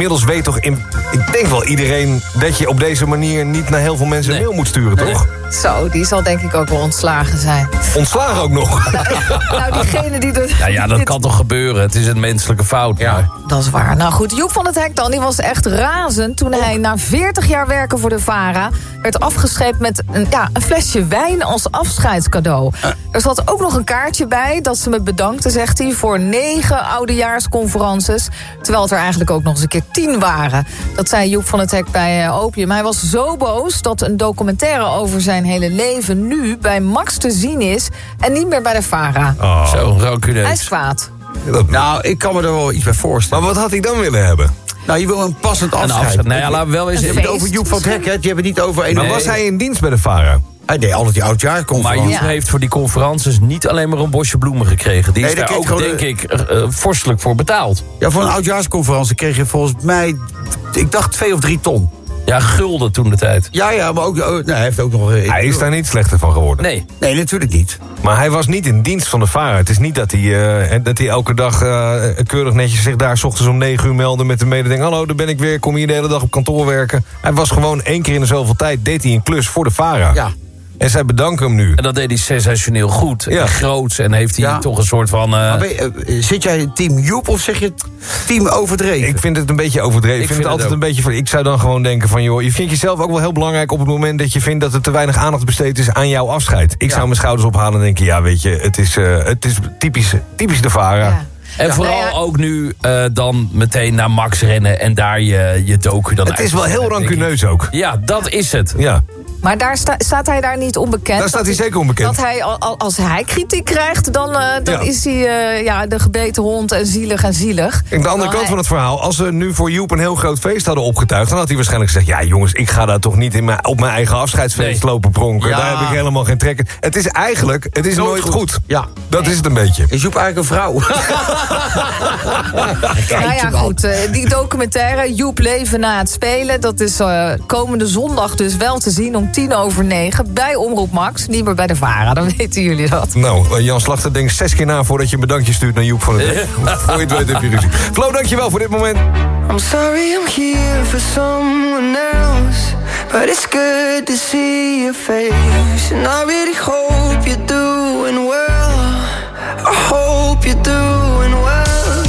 toch... In, ik denk wel iedereen dat je op deze manier niet naar heel veel mensen een mail moet sturen, nee. toch? Zo, die zal denk ik ook wel ontslagen zijn. Ontslagen ook nog? Nou, diegene die... De, ja, ja, dat dit... kan toch gebeuren? Het is een menselijke fout. Ja. Maar... Dat is waar. Nou goed, Joep van het Hek dan, die was echt razend... toen hij na veertig jaar werken voor de VARA... werd afgescheept met een, ja, een flesje wijn als afscheidscadeau. Uh. Er zat ook nog een kaartje bij dat ze me bedankte, zegt hij... voor negen oudejaarsconferences... terwijl het er eigenlijk ook nog eens een keer tien waren. Dat zei Joep van het Hek bij uh, Opium. Hij was zo boos dat een documentaire over zijn hele leven... nu bij Max te zien is en niet meer bij de VARA. Oh. Zo, rancuneus. Hij is kwaad. Nou, ik kan me er wel iets bij voorstellen. Maar wat had hij dan willen hebben? Nou, je wil een passend afscheid. Een afscheid. Nee, ja, laten we wel eens... Je hebt het over Joep van het Hek, hè? Je hebt het niet over... Een... Maar was hij in dienst bij de VARA? Hij deed altijd die oudjaarconferentie. Maar Joep ja. heeft voor die conferences niet alleen maar een bosje bloemen gekregen. Die is nee, daar ook, denk de... ik, uh, vorstelijk voor betaald. Ja, voor een oudjaarsconferentie kreeg je volgens mij... ik dacht twee of drie ton. Ja, gulden toen de tijd. Ja, ja, maar ook, nou, hij heeft ook nog... Hij is daar niet slechter van geworden. Nee. Nee, natuurlijk niet. Maar hij was niet in dienst van de VARA. Het is niet dat hij, uh, dat hij elke dag uh, keurig netjes zich daar 's ochtends om negen uur meldde... met de mededeling, hallo, daar ben ik weer, kom hier de hele dag op kantoor werken. Hij was gewoon één keer in de zoveel tijd, deed hij een klus voor de VARA. Ja. En zij bedanken hem nu. En dat deed hij sensationeel goed ja. en groots. En heeft hij ja. toch een soort van... Uh... Maar ben je, uh, zit jij team Joep of zeg je team overdreven? Ik vind het een beetje overdreven. Ik, ik vind, vind het altijd het een beetje... Ik zou dan gewoon denken van... joh, je vindt jezelf ook wel heel belangrijk op het moment... dat je vindt dat er te weinig aandacht besteed is aan jouw afscheid. Ik ja. zou mijn schouders ophalen en denken... ja, weet je, het is, uh, het is typisch, typisch de VARA. Ja. En ja, vooral nou ja. ook nu uh, dan meteen naar Max rennen... en daar je, je docu dan Het is wel heel rancuneus ook. Ja, dat is het. Ja. Maar daar sta, staat hij daar niet onbekend? Daar staat hij zeker onbekend. Dat hij, als hij kritiek krijgt, dan, uh, dan ja. is hij uh, ja, de gebeten hond en zielig en zielig. En de andere kant hij... van het verhaal, als ze nu voor Joep een heel groot feest hadden opgetuigd... dan had hij waarschijnlijk gezegd, ja jongens, ik ga daar toch niet in mijn, op mijn eigen afscheidsfeest nee. lopen pronken. Ja. Daar heb ik helemaal geen trek in. Het is eigenlijk, het is nooit, nooit goed. goed. Ja. Dat nee. is het een beetje. Is Joep eigenlijk een vrouw? Nou ja, goed. Uh, die documentaire, Joep leven na het spelen... dat is uh, komende zondag dus wel te zien om tien over negen... bij Omroep Max, niet meer bij de VARA. Dan weten jullie dat. Nou, Jan Slachter denkt zes keer na voordat je een bedankje stuurt naar Joep van het Hek. Voor je het weet heb je ruzie. Flo, dankjewel voor dit moment. I'm sorry I'm here for someone else, but it's good to see your face. And I really hope you're doing well. I hope you're doing well.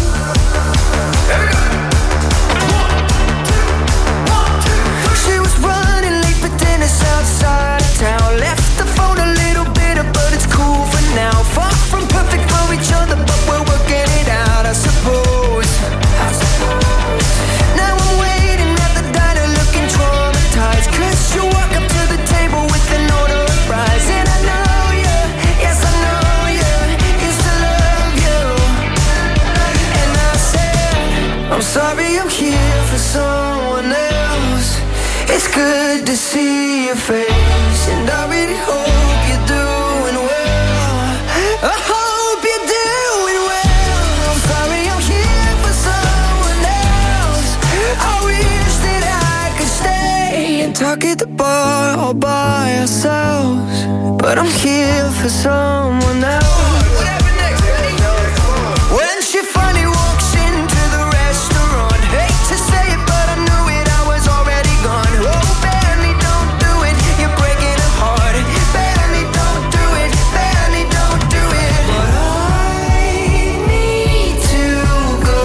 Outside of town, left the phone a little bitter, but it's cool for now. Far from perfect for each other, but we're working it out, I suppose. I suppose. Now I'm waiting at the diner, looking traumatized, 'cause you walk up to the table with an order of fries, and I know you, yes I know you, used to love you. And I said, I'm sorry I'm here for someone else. It's good to see your face, and I really hope you're doing well. I hope you're doing well. I'm sorry I'm here for someone else. I wish that I could stay and talk at the bar all by ourselves, but I'm here for someone else. Whatever next, ready? When she finally walks into the restaurant, hate to say it, but I knew it, I was already gone. Oh, barely don't do it, you're breaking a heart. Barely don't do it, barely don't do it. But I need to go.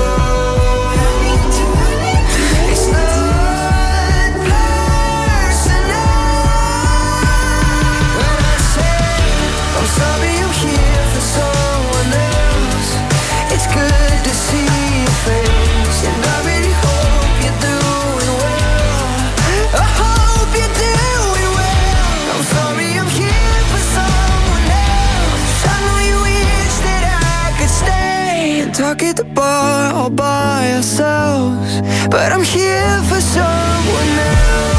It's not personal. When I say I'm sorry I'm here for someone else, it's good to see your face, and I really hope you're doing well. I hope you're doing well. I'm sorry I'm here for someone else. I know you wish that I could stay and talk at the bar all by ourselves, but I'm here for someone else.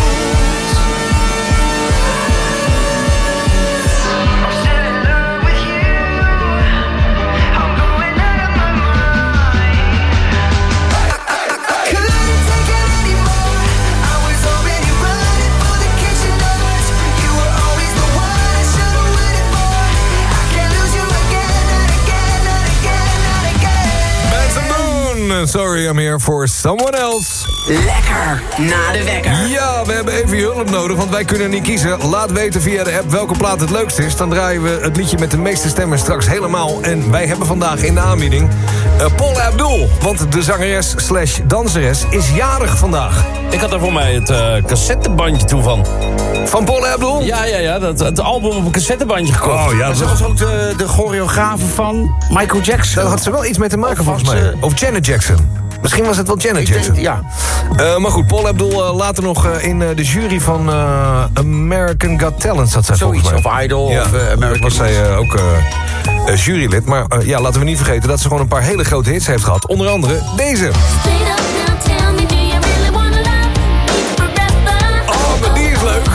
en Sorry I'm Here for Someone Else. Lekker, na de wekker. Ja, we hebben even je hulp nodig, want wij kunnen niet kiezen. Laat weten via de app welke plaat het leukst is. Dan draaien we het liedje met de meeste stemmen straks helemaal. En wij hebben vandaag in de aanbieding uh, Paula Abdul. Want de zangeres slash danseres is jarig vandaag. Ik had er voor mij het uh, cassettebandje toe van. Van Paula Abdul? Ja, ja, ja. Dat, het album op een cassettebandje gekocht. Oh, ja, ze was ook de, de choreografe van Michael Jackson. Daar had ze wel iets mee te maken volgens mij. Of Janet Jackson. Misschien was het wel Janet Jackson. Denk, ja. Uh, maar goed, Paula Abdul uh, later nog uh, in uh, de jury van uh, American Got Talent zat zij volgens mij. Of Idol ja, of uh, American. was zij uh, ook uh, uh, jurylid. Maar uh, ja, laten we niet vergeten dat ze gewoon een paar hele grote hits heeft gehad. Onder andere deze. Oh, maar die is leuk.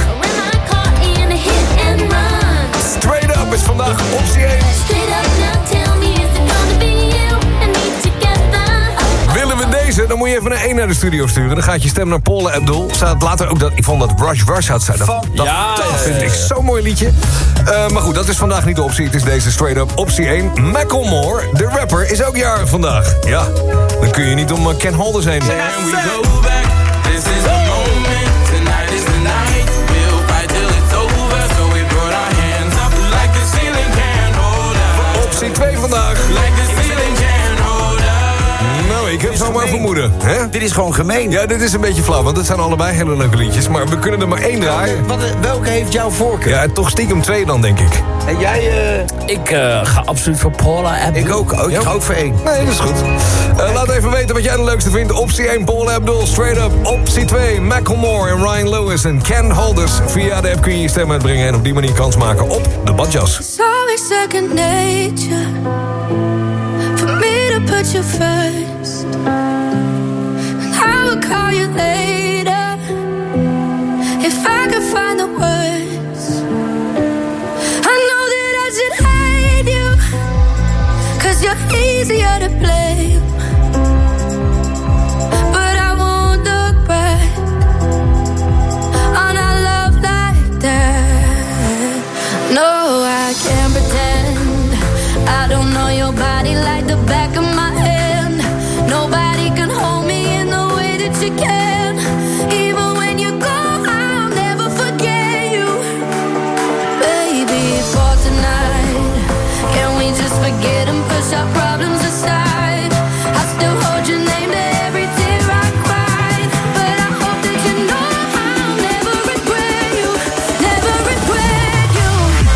Straight Up is vandaag optie één. Willen we deze, dan moet je even een één naar de studio sturen. Dan gaat je stem naar Paula Abdul. Staat later ook dat, ik vond dat Rush Rush had zijn. Dat, dat, ja, dat vind ik zo'n mooi liedje. Uh, maar goed, dat is vandaag niet de optie. Het is deze Straight Up optie één. Macklemore, de rapper, is ook jarig vandaag. Ja, dan kun je niet om uh, Ken Holders heen. Optie twee vandaag. Nou, ik heb zo maar vermoeden. Hè? Dit is gewoon gemeen. Ja, dit is een beetje flauw, want het zijn allebei hele leuke liedjes. Maar we kunnen er maar één draaien. Wat, welke heeft jouw voorkeur? Ja, toch stiekem twee dan, denk ik. En jij... Uh... Ik uh, ga absoluut voor Paula Abdul. Ik ook. Oh, ik ga ook voor één. Nee, dat is goed. Uh, laat even weten wat jij de leukste vindt. Optie één, Paula Abdul, Straight Up. Optie twee, Macklemore en Ryan Lewis en Ken Holders. Via de app kun je je stem uitbrengen en op die manier kans maken op de badjas. It's always second nature for me to put you first. And I will call you later if I could find the words. I know that I should hate you, 'cause you're easier to blame. But I won't look back on a love like that. No, I can't pretend I don't know your body like the back of my hand. Nobody can hold me in the way that you can. Even when you go, I'll never forget you. Baby, for tonight, can we just forget and push our problems aside? I still hold your name to every tear I cried. But I hope that you know I'll never regret you. Never regret you.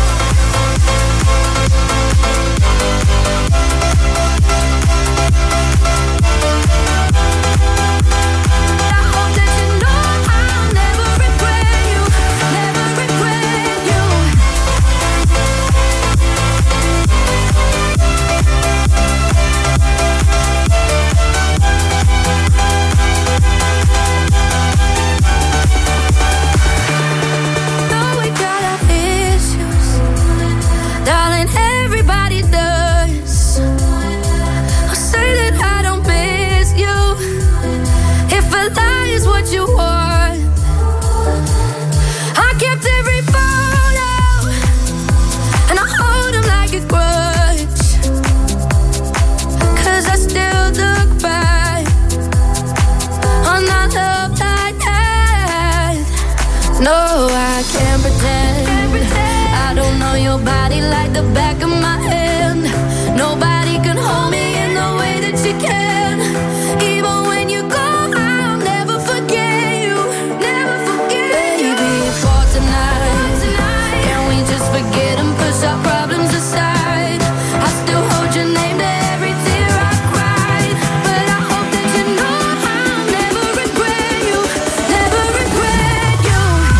No, I can't pretend. I don't know your body like the back of my hand. Nobody can hold me in the way that you can. Even when you go, I'll never forget you. Never forget you. Baby, for tonight, can we just forget and push our problems aside? I still hold your name to every tear I cried. But I hope that you know I'll never regret you. Never regret you.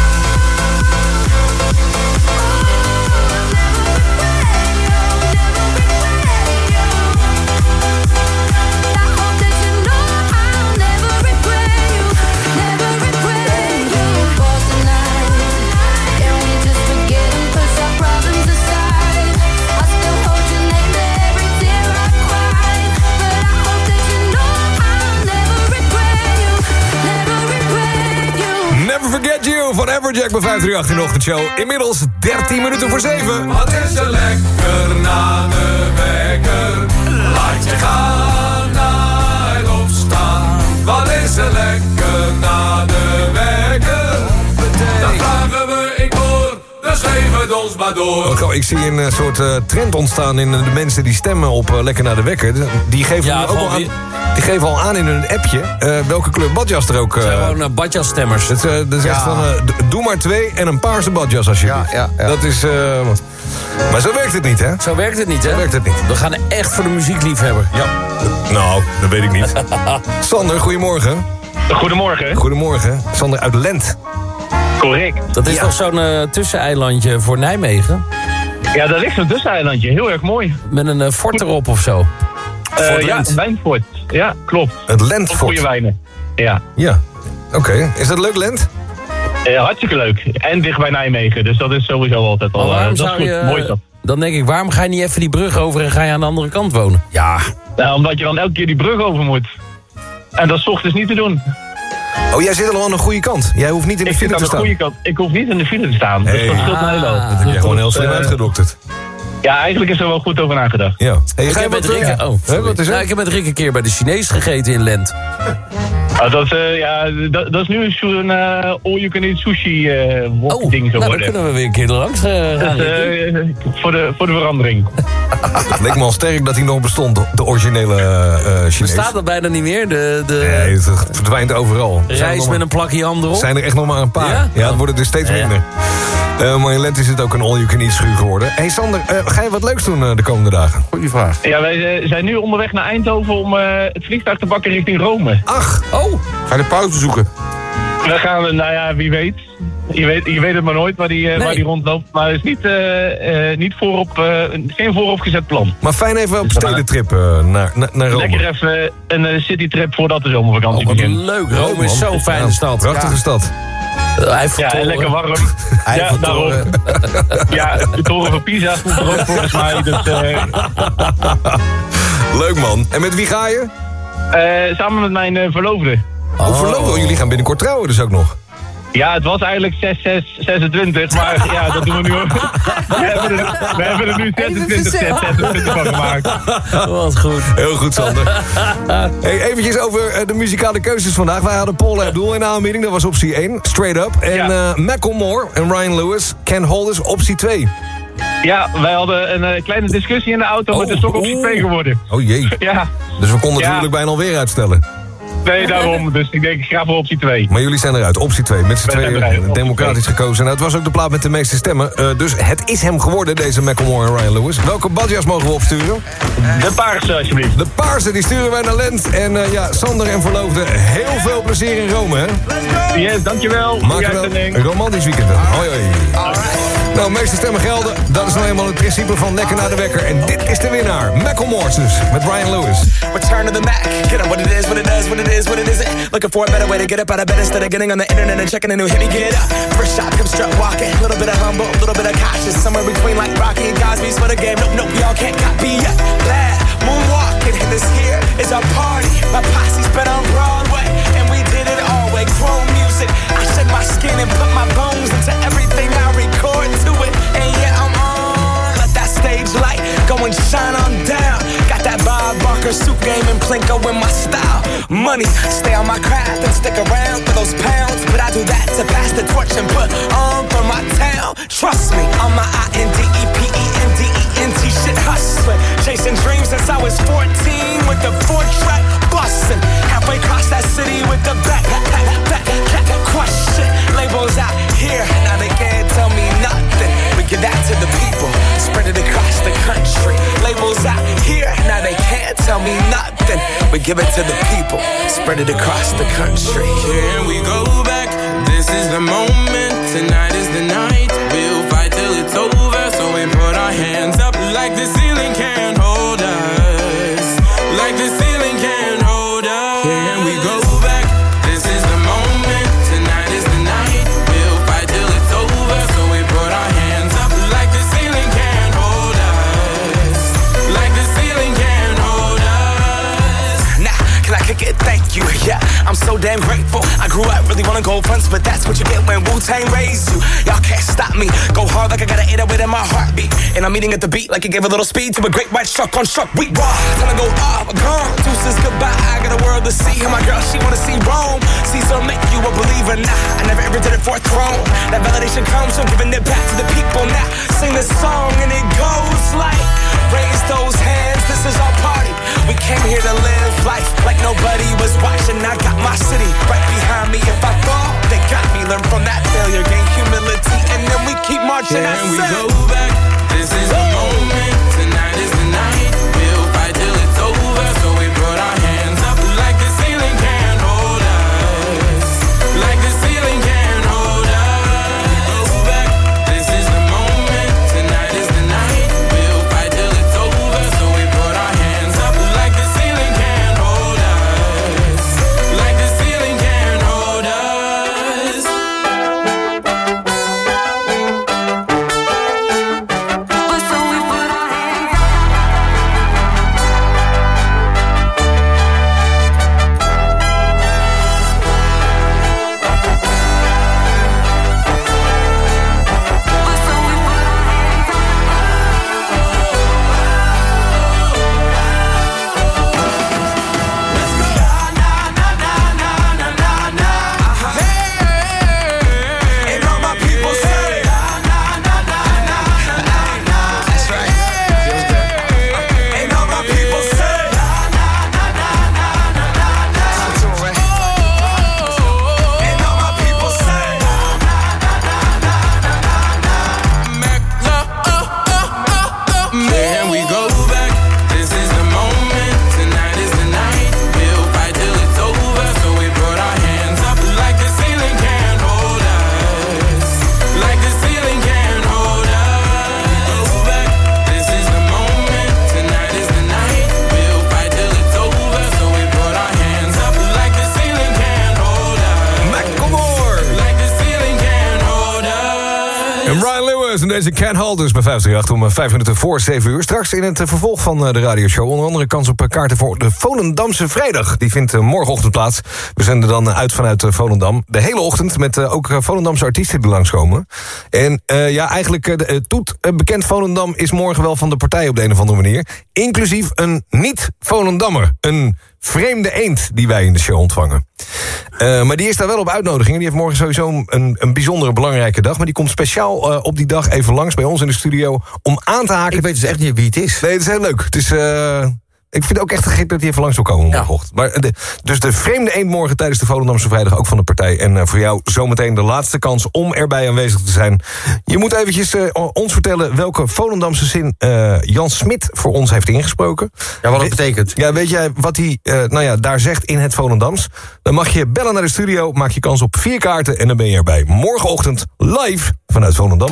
Forget You van Everjack bij vijf drie acht in de ochtendshow. Inmiddels dertien minuten voor zeven. Wat is er lekker na de wekker? Laat je gaan naar op met ons maar door. Oh, ik zie een uh, soort uh, trend ontstaan in uh, de mensen die stemmen op uh, Lekker naar de Wekker. Die geven, Ja, ook al aan, die geven al aan in hun appje uh, welke kleur badjas er ook... Uh, Het zijn gewoon uh, badjasstemmers. Het, uh, dat is Ja. echt van, uh, d- doe maar twee en een paarse badjas alsjeblieft. Ja, ja, ja. Dat is... Uh, maar zo werkt het niet, hè? Zo werkt het niet, hè? Zo werkt het niet. We gaan echt voor de muziekliefhebber. Ja. Nou, dat weet ik niet. Sander, goedemorgen. Goedemorgen. Goedemorgen. Sander uit Lent. Correct. Dat is Ja. toch zo'n uh, tusseneilandje voor Nijmegen? Ja, daar ligt een tusseneilandje. Heel erg mooi. Met een uh, fort erop of zo? Uh, Fort ja, Lent. een wijnfort. Ja, klopt. Het Lentfort. Goede wijnen. Ja. Ja. Oké. Okay. Is dat leuk, Lent? Uh, hartstikke leuk. En dicht bij Nijmegen. Dus dat is sowieso altijd al. Maar waarom uh, dat is zou goed. je, Mooi is dat. Dan denk ik, waarom ga je niet even die brug over en ga je aan de andere kant wonen? Ja. Nou, omdat je dan elke keer die brug over moet. En dat is 's ochtends niet te doen. Oh, jij zit al aan de goede kant. Jij hoeft niet in de Ik file zit te aan de staan. goede kant. Ik hoef niet in de file te staan. Hey. Dus dat scheelt een hele hoop. Dat heb je gewoon heel slim Uh, uitgedokterd. Ja, eigenlijk is er wel goed over nagedacht. Ja. Hey, Ik ga je heb, met wat, Rick, uh, oh, hè, wat is nou, het? ik heb met Rick een keer bij de Chinees gegeten in Lent. Ah, dat, uh, ja, dat, dat is nu zo'n uh, all-you-can-eat sushi uh, wok Oh, ding nou, dan geworden. kunnen we weer een keer langs uh, gaan. Dus, uh, voor, de, voor de verandering. Het leek me al sterk dat hij nog bestond, de originele uh, Chinees. Bestaat dat bijna niet meer? De, de Nee, het verdwijnt overal. reis met een plakje ham erop? zijn er echt nog maar een paar. Ja, Ja? het worden er steeds Ja, ja. minder. Uh, maar in Lent is het ook een all-you-can-eat schuur geworden. Hey Sander, uh, ga je wat leuks doen uh, de komende dagen? Goeie vraag. Ja, wij uh, zijn nu onderweg naar Eindhoven om uh, het vliegtuig te pakken richting Rome. Ach, oh. Ga je de pauze zoeken? We gaan, uh, nou ja, wie weet. Je weet, je weet het maar nooit waar die, uh, Nee. waar die rondloopt. Maar het is niet, uh, uh, niet voorop, uh, geen vooropgezet plan. maar fijn even op Dus we gaan- stedentrip uh, naar, naar, naar Rome. Lekker even een uh, citytrip voordat de zomervakantie Oh, wat begint. leuk. Rome is zo'n fijne Ja, stad. Prachtige Ja. stad. Uh, Eiffeltoren. Ja, en lekker warm. Ja, daarom. Ja, de toren van Pisa komt er ook volgens mij. Dus, uh, Leuk man. En met wie ga je? uh, samen met mijn uh, verloofde. Oh, verloofde. Jullie gaan binnenkort trouwen dus ook nog. Ja, het was eigenlijk zes zes zesentwintig, maar ja, dat doen we nu ook. We hebben er, we hebben er nu zesentwintig zes zesentwintig van gemaakt. Wat goed. Heel goed, Sander. Hey, eventjes over uh, de muzikale keuzes vandaag. Wij hadden Paul Abdul in de aanbieding, dat was optie één. Straight Up. En Ja. uh, Macklemore en Ryan Lewis, Ken Holders, optie twee. Ja, wij hadden een uh, kleine discussie in de auto, maar het is toch optie twee geworden. Oh jee. Ja, Dus we konden het Ja. natuurlijk bijna alweer uitstellen. nee, daarom. Dus ik denk, ik ga voor optie twee. Maar jullie zijn eruit, optie twee. Met z'n Wij zijn tweeën eruit, optie democratisch gekozen. Nou, het was ook de plaat met de meeste stemmen. Uh, dus het is hem geworden, deze Macklemore en Ryan Lewis. Welke badjas mogen we opsturen? De paarse, alsjeblieft. De paarse, die sturen wij naar Lent. En uh, ja, Sander en verloofde, heel veel plezier in Rome, hè? Yes, dankjewel. Maak Goeie er wel uitzending. een romantisch weekend van. Hoi, hoi. Nou, meeste stemmen gelden. Dat is nou eenmaal het principe van Lekker naar de Wekker. En dit is de winnaar. Macklemore dus, met Ryan Lewis. Return to the Mac. Get up what it is, what it does, what it is, what it isn't. Looking for a better way to get up out of bed instead of getting on the internet and checking a new hit. Me get up. First shot, come strut walking. A little bit of humble, a little bit of cautious. Somewhere between like Rocky and Cosby's for the game. Nope, nope, y'all can't copy yet. Glad moonwalking, and this here is our party. My posse's been on Broadway, and we did it all way. Chrome music. I shed my skin and put my bones into everything I record to it. And yeah, I'm on. Let that stage light go and shine on down. Got that Bob Barker suit game and Plinko in my style. Money, stay on my craft and stick around for those pounds. But I do that to pass the torch and put on for my town. Trust me, I'm my I N D E P E N D E N T shit hustling. Chasing dreams since I was fourteen with the four track bustin'. Halfway across that city with the back, back, back, back, crush shit. Labels out here, now they can't tell me nothing. We give that to the people, spread it across the country. Labels out here, now they can't tell me nothing. We give it to the people, spread it across the country. Here we go back, this is the moment, tonight is the night. We'll fight till it's over, so we put our hands up like the ceiling can't hold us. Like the ceiling can't hold us. Here we go back, this is the moment, tonight is the night. We'll fight till it's over, so we put our hands up like the ceiling can't hold us. Like the ceiling can't hold us. Nah, can I kick it? Thank you. Yeah, I'm so damn grateful. I grew up really wanna go fronts, but that's what you get when Wu-Tang raised you. Y'all can't stop me. Go hard like I got an eight oh eight in my heartbeat. And I'm eating at the beat like it gave a little speed to a great white shark on shark. We raw, time to go off, gone. Deuces goodbye, I got a world to see. And my girl, she wanna see Rome. Caesar make you a believer, nah. I never ever did it for a throne. That validation comes from giving it back to the people. Now sing this song and it goes like, raise those hands, this is our party. We came here to live life like nobody was watching. I got my city right behind me. If I fall, they got me. Learn from that failure, gain humility, and then we keep marching. Can we go back? This is the moment. Tonight is the night. We'll fight till it's over. So we put our hands up like the ceiling can't hold us. Like the ceiling can't hold us. Go back. This is the moment. Tonight is the night. We'll fight till it's over. So we put our hands up like the ceiling can't hold us. Like the ceiling can't hold us. En deze Can't Hold dus bij vijf drie acht om vijf minuten voor zeven uur. Straks in het vervolg van de radioshow onder andere kans op kaarten voor de Volendamse Vrijdag. Die vindt morgenochtend plaats. We zenden dan uit vanuit Volendam. De hele ochtend met ook Volendamse artiesten die langskomen. En uh, ja, eigenlijk uh, Toet, uh, bekend Volendam, is morgen wel van de partij op de een of andere manier. Inclusief een niet-Volendammer. Een vreemde eend die wij in de show ontvangen. Uh, maar die is daar wel op uitnodiging. Die heeft morgen sowieso een, een bijzondere belangrijke dag. Maar die komt speciaal uh, op die dag even langs bij ons in de studio om aan te haken. Ik weet dus echt niet wie het is. Nee, het is heel leuk. Het is... Uh, Ik vind het ook echt te gek dat hij even langs wil komen morgenochtend. Ja. Maar de, dus de vreemde eend morgen tijdens de Volendamse Vrijdag ook van de partij. En uh, voor jou zometeen de laatste kans om erbij aanwezig te zijn. Je moet eventjes uh, ons vertellen welke Volendamse zin uh, Jan Smit voor ons heeft ingesproken. Ja, wat dat betekent. Ja, weet jij wat hij uh, nou ja, daar zegt in het Volendams? Dan mag je bellen naar de studio, maak je kans op vier kaarten en dan ben je erbij. Morgenochtend live vanuit Volendam.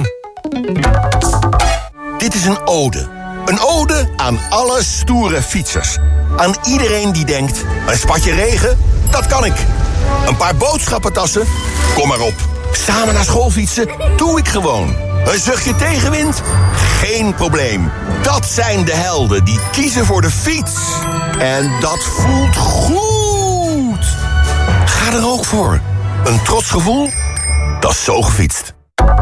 Dit is een ode. Een ode aan alle stoere fietsers. Aan iedereen die denkt, een spatje regen, dat kan ik. Een paar boodschappentassen, kom maar op. Samen naar school fietsen, doe ik gewoon. Een zuchtje tegenwind, geen probleem. Dat zijn de helden die kiezen voor de fiets. En dat voelt goed. Ga er ook voor. Een trots gevoel, dat is zo gefietst.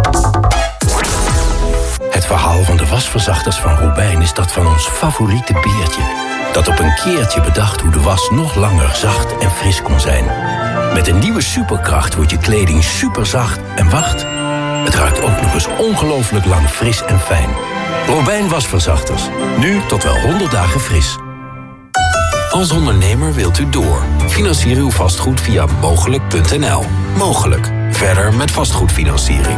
Het verhaal van de wasverzachters van Robijn is dat van ons favoriete beertje. Dat op een keertje bedacht hoe de was nog langer zacht en fris kon zijn. Met een nieuwe superkracht wordt je kleding superzacht en wacht, het ruikt ook nog eens ongelooflijk lang fris en fijn. Robijn wasverzachters. Nu tot wel honderd dagen fris. Als ondernemer wilt u door. Financier uw vastgoed via mogelijk punt n l. Mogelijk. Verder met vastgoedfinanciering.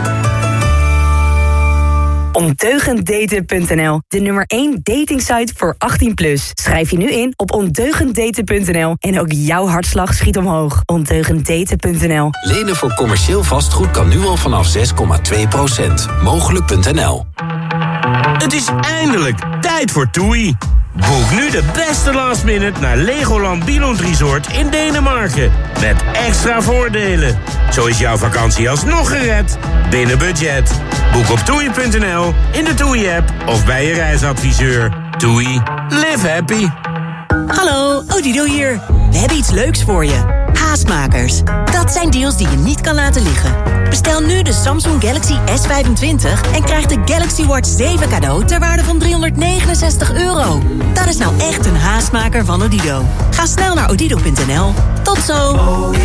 Ondeugenddaten punt n l, de nummer één datingsite voor achttien plus. Schrijf je nu in op ondeugenddaten punt n l en ook jouw hartslag schiet omhoog. ondeugenddaten punt n l. Lenen voor commercieel vastgoed kan nu al vanaf zes komma twee procent. mogelijk punt n l. Het is eindelijk tijd voor TUI. Boek nu de beste last minute naar Legoland Billund Resort in Denemarken. Met extra voordelen. Zo is jouw vakantie alsnog gered. Binnen budget. Boek op toei punt n l, in de TUI-app of bij je reisadviseur. TUI. Live happy. Hallo, Odido hier. We hebben iets leuks voor je. Haastmakers. Dat zijn deals die je niet kan laten liggen. Bestel nu de Samsung Galaxy S vijfentwintig en krijg de Galaxy Watch zeven cadeau ter waarde van driehonderdnegenenzestig euro. Dat is nou echt een haastmaker van Odido. Ga snel naar odido punt n l. Tot zo!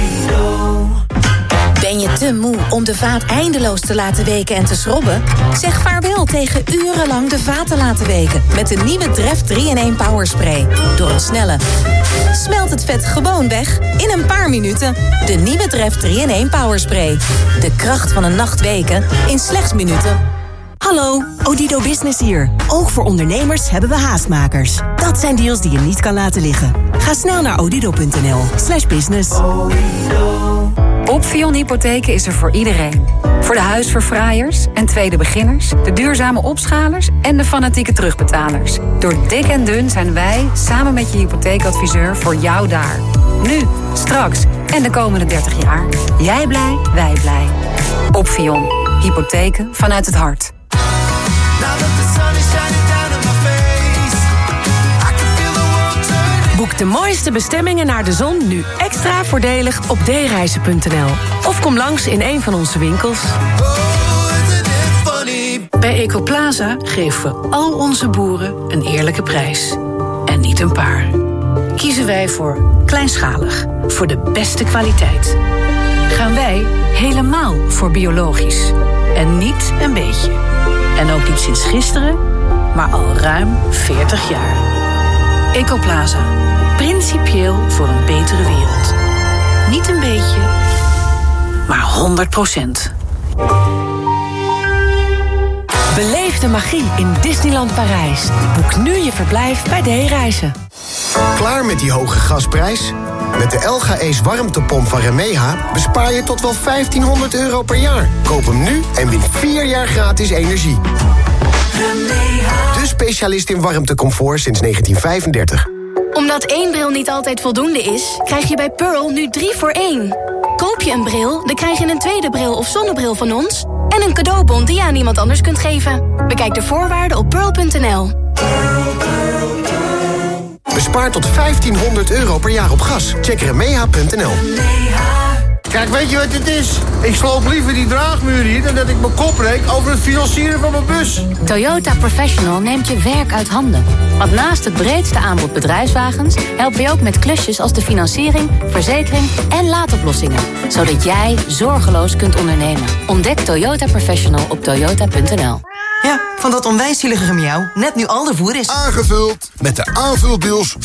Ben je te moe om de vaat eindeloos te laten weken en te schrobben? Zeg vaarwel tegen urenlang de vaat te laten weken met de nieuwe Dreft drie in één Power Spray. Door een snelle smelt het vet gewoon weg in een paar minuten. De nieuwe Dreft drie in één Power Spray. De kracht van een nacht weken in slechts minuten. Hallo, Odido Business hier. Ook voor ondernemers hebben we haastmakers. Dat zijn deals die je niet kan laten liggen. Ga snel naar odido punt n l slash business. Opvion Hypotheken is er voor iedereen. Voor de huisverfraaiers en tweede beginners, de duurzame opschalers en de fanatieke terugbetalers. Door dik en dun zijn wij, samen met je hypotheekadviseur, voor jou daar. Nu, straks en de komende dertig jaar. Jij blij, wij blij. Opvion. Hypotheken vanuit het hart. Boek de mooiste bestemmingen naar de zon nu extra voordelig op d reizen punt n l. Of kom langs in een van onze winkels. Bij Ecoplaza geven we al onze boeren een eerlijke prijs. En niet een paar. Kiezen wij voor kleinschalig, voor de beste kwaliteit. Gaan wij helemaal voor biologisch. En niet een beetje. En ook niet sinds gisteren, maar al ruim veertig jaar. Ecoplaza. Principieel voor een betere wereld. Niet een beetje, maar honderd procent. Beleef de magie in Disneyland Parijs. Boek nu je verblijf bij D-Reizen. Klaar met die hoge gasprijs? Met de L G Ace warmtepomp van Remeha bespaar je tot wel vijftienhonderd euro per jaar. Koop hem nu en win vier jaar gratis energie. De specialist in warmtecomfort sinds negentien vijfendertig. Omdat één bril niet altijd voldoende is, krijg je bij Pearl nu drie voor één. Koop je een bril, dan krijg je een tweede bril of zonnebril van ons en een cadeaubon die je aan iemand anders kunt geven. Bekijk de voorwaarden op pearl punt n l. Bespaar tot vijftienhonderd euro per jaar op gas. Check remeha punt n l. Kijk, weet je wat het is? Ik sloop liever die draagmuur hier dan dat ik mijn kop breek over het financieren van mijn bus. Toyota Professional neemt je werk uit handen. Want naast het breedste aanbod bedrijfswagens helpen we ook met klusjes als de financiering, verzekering en laadoplossingen. Zodat jij zorgeloos kunt ondernemen. Ontdek Toyota Professional op toyota punt n l. Ja, van dat onwijs zielige gemiauw net nu al de voer is. Aangevuld met de aanvuldeals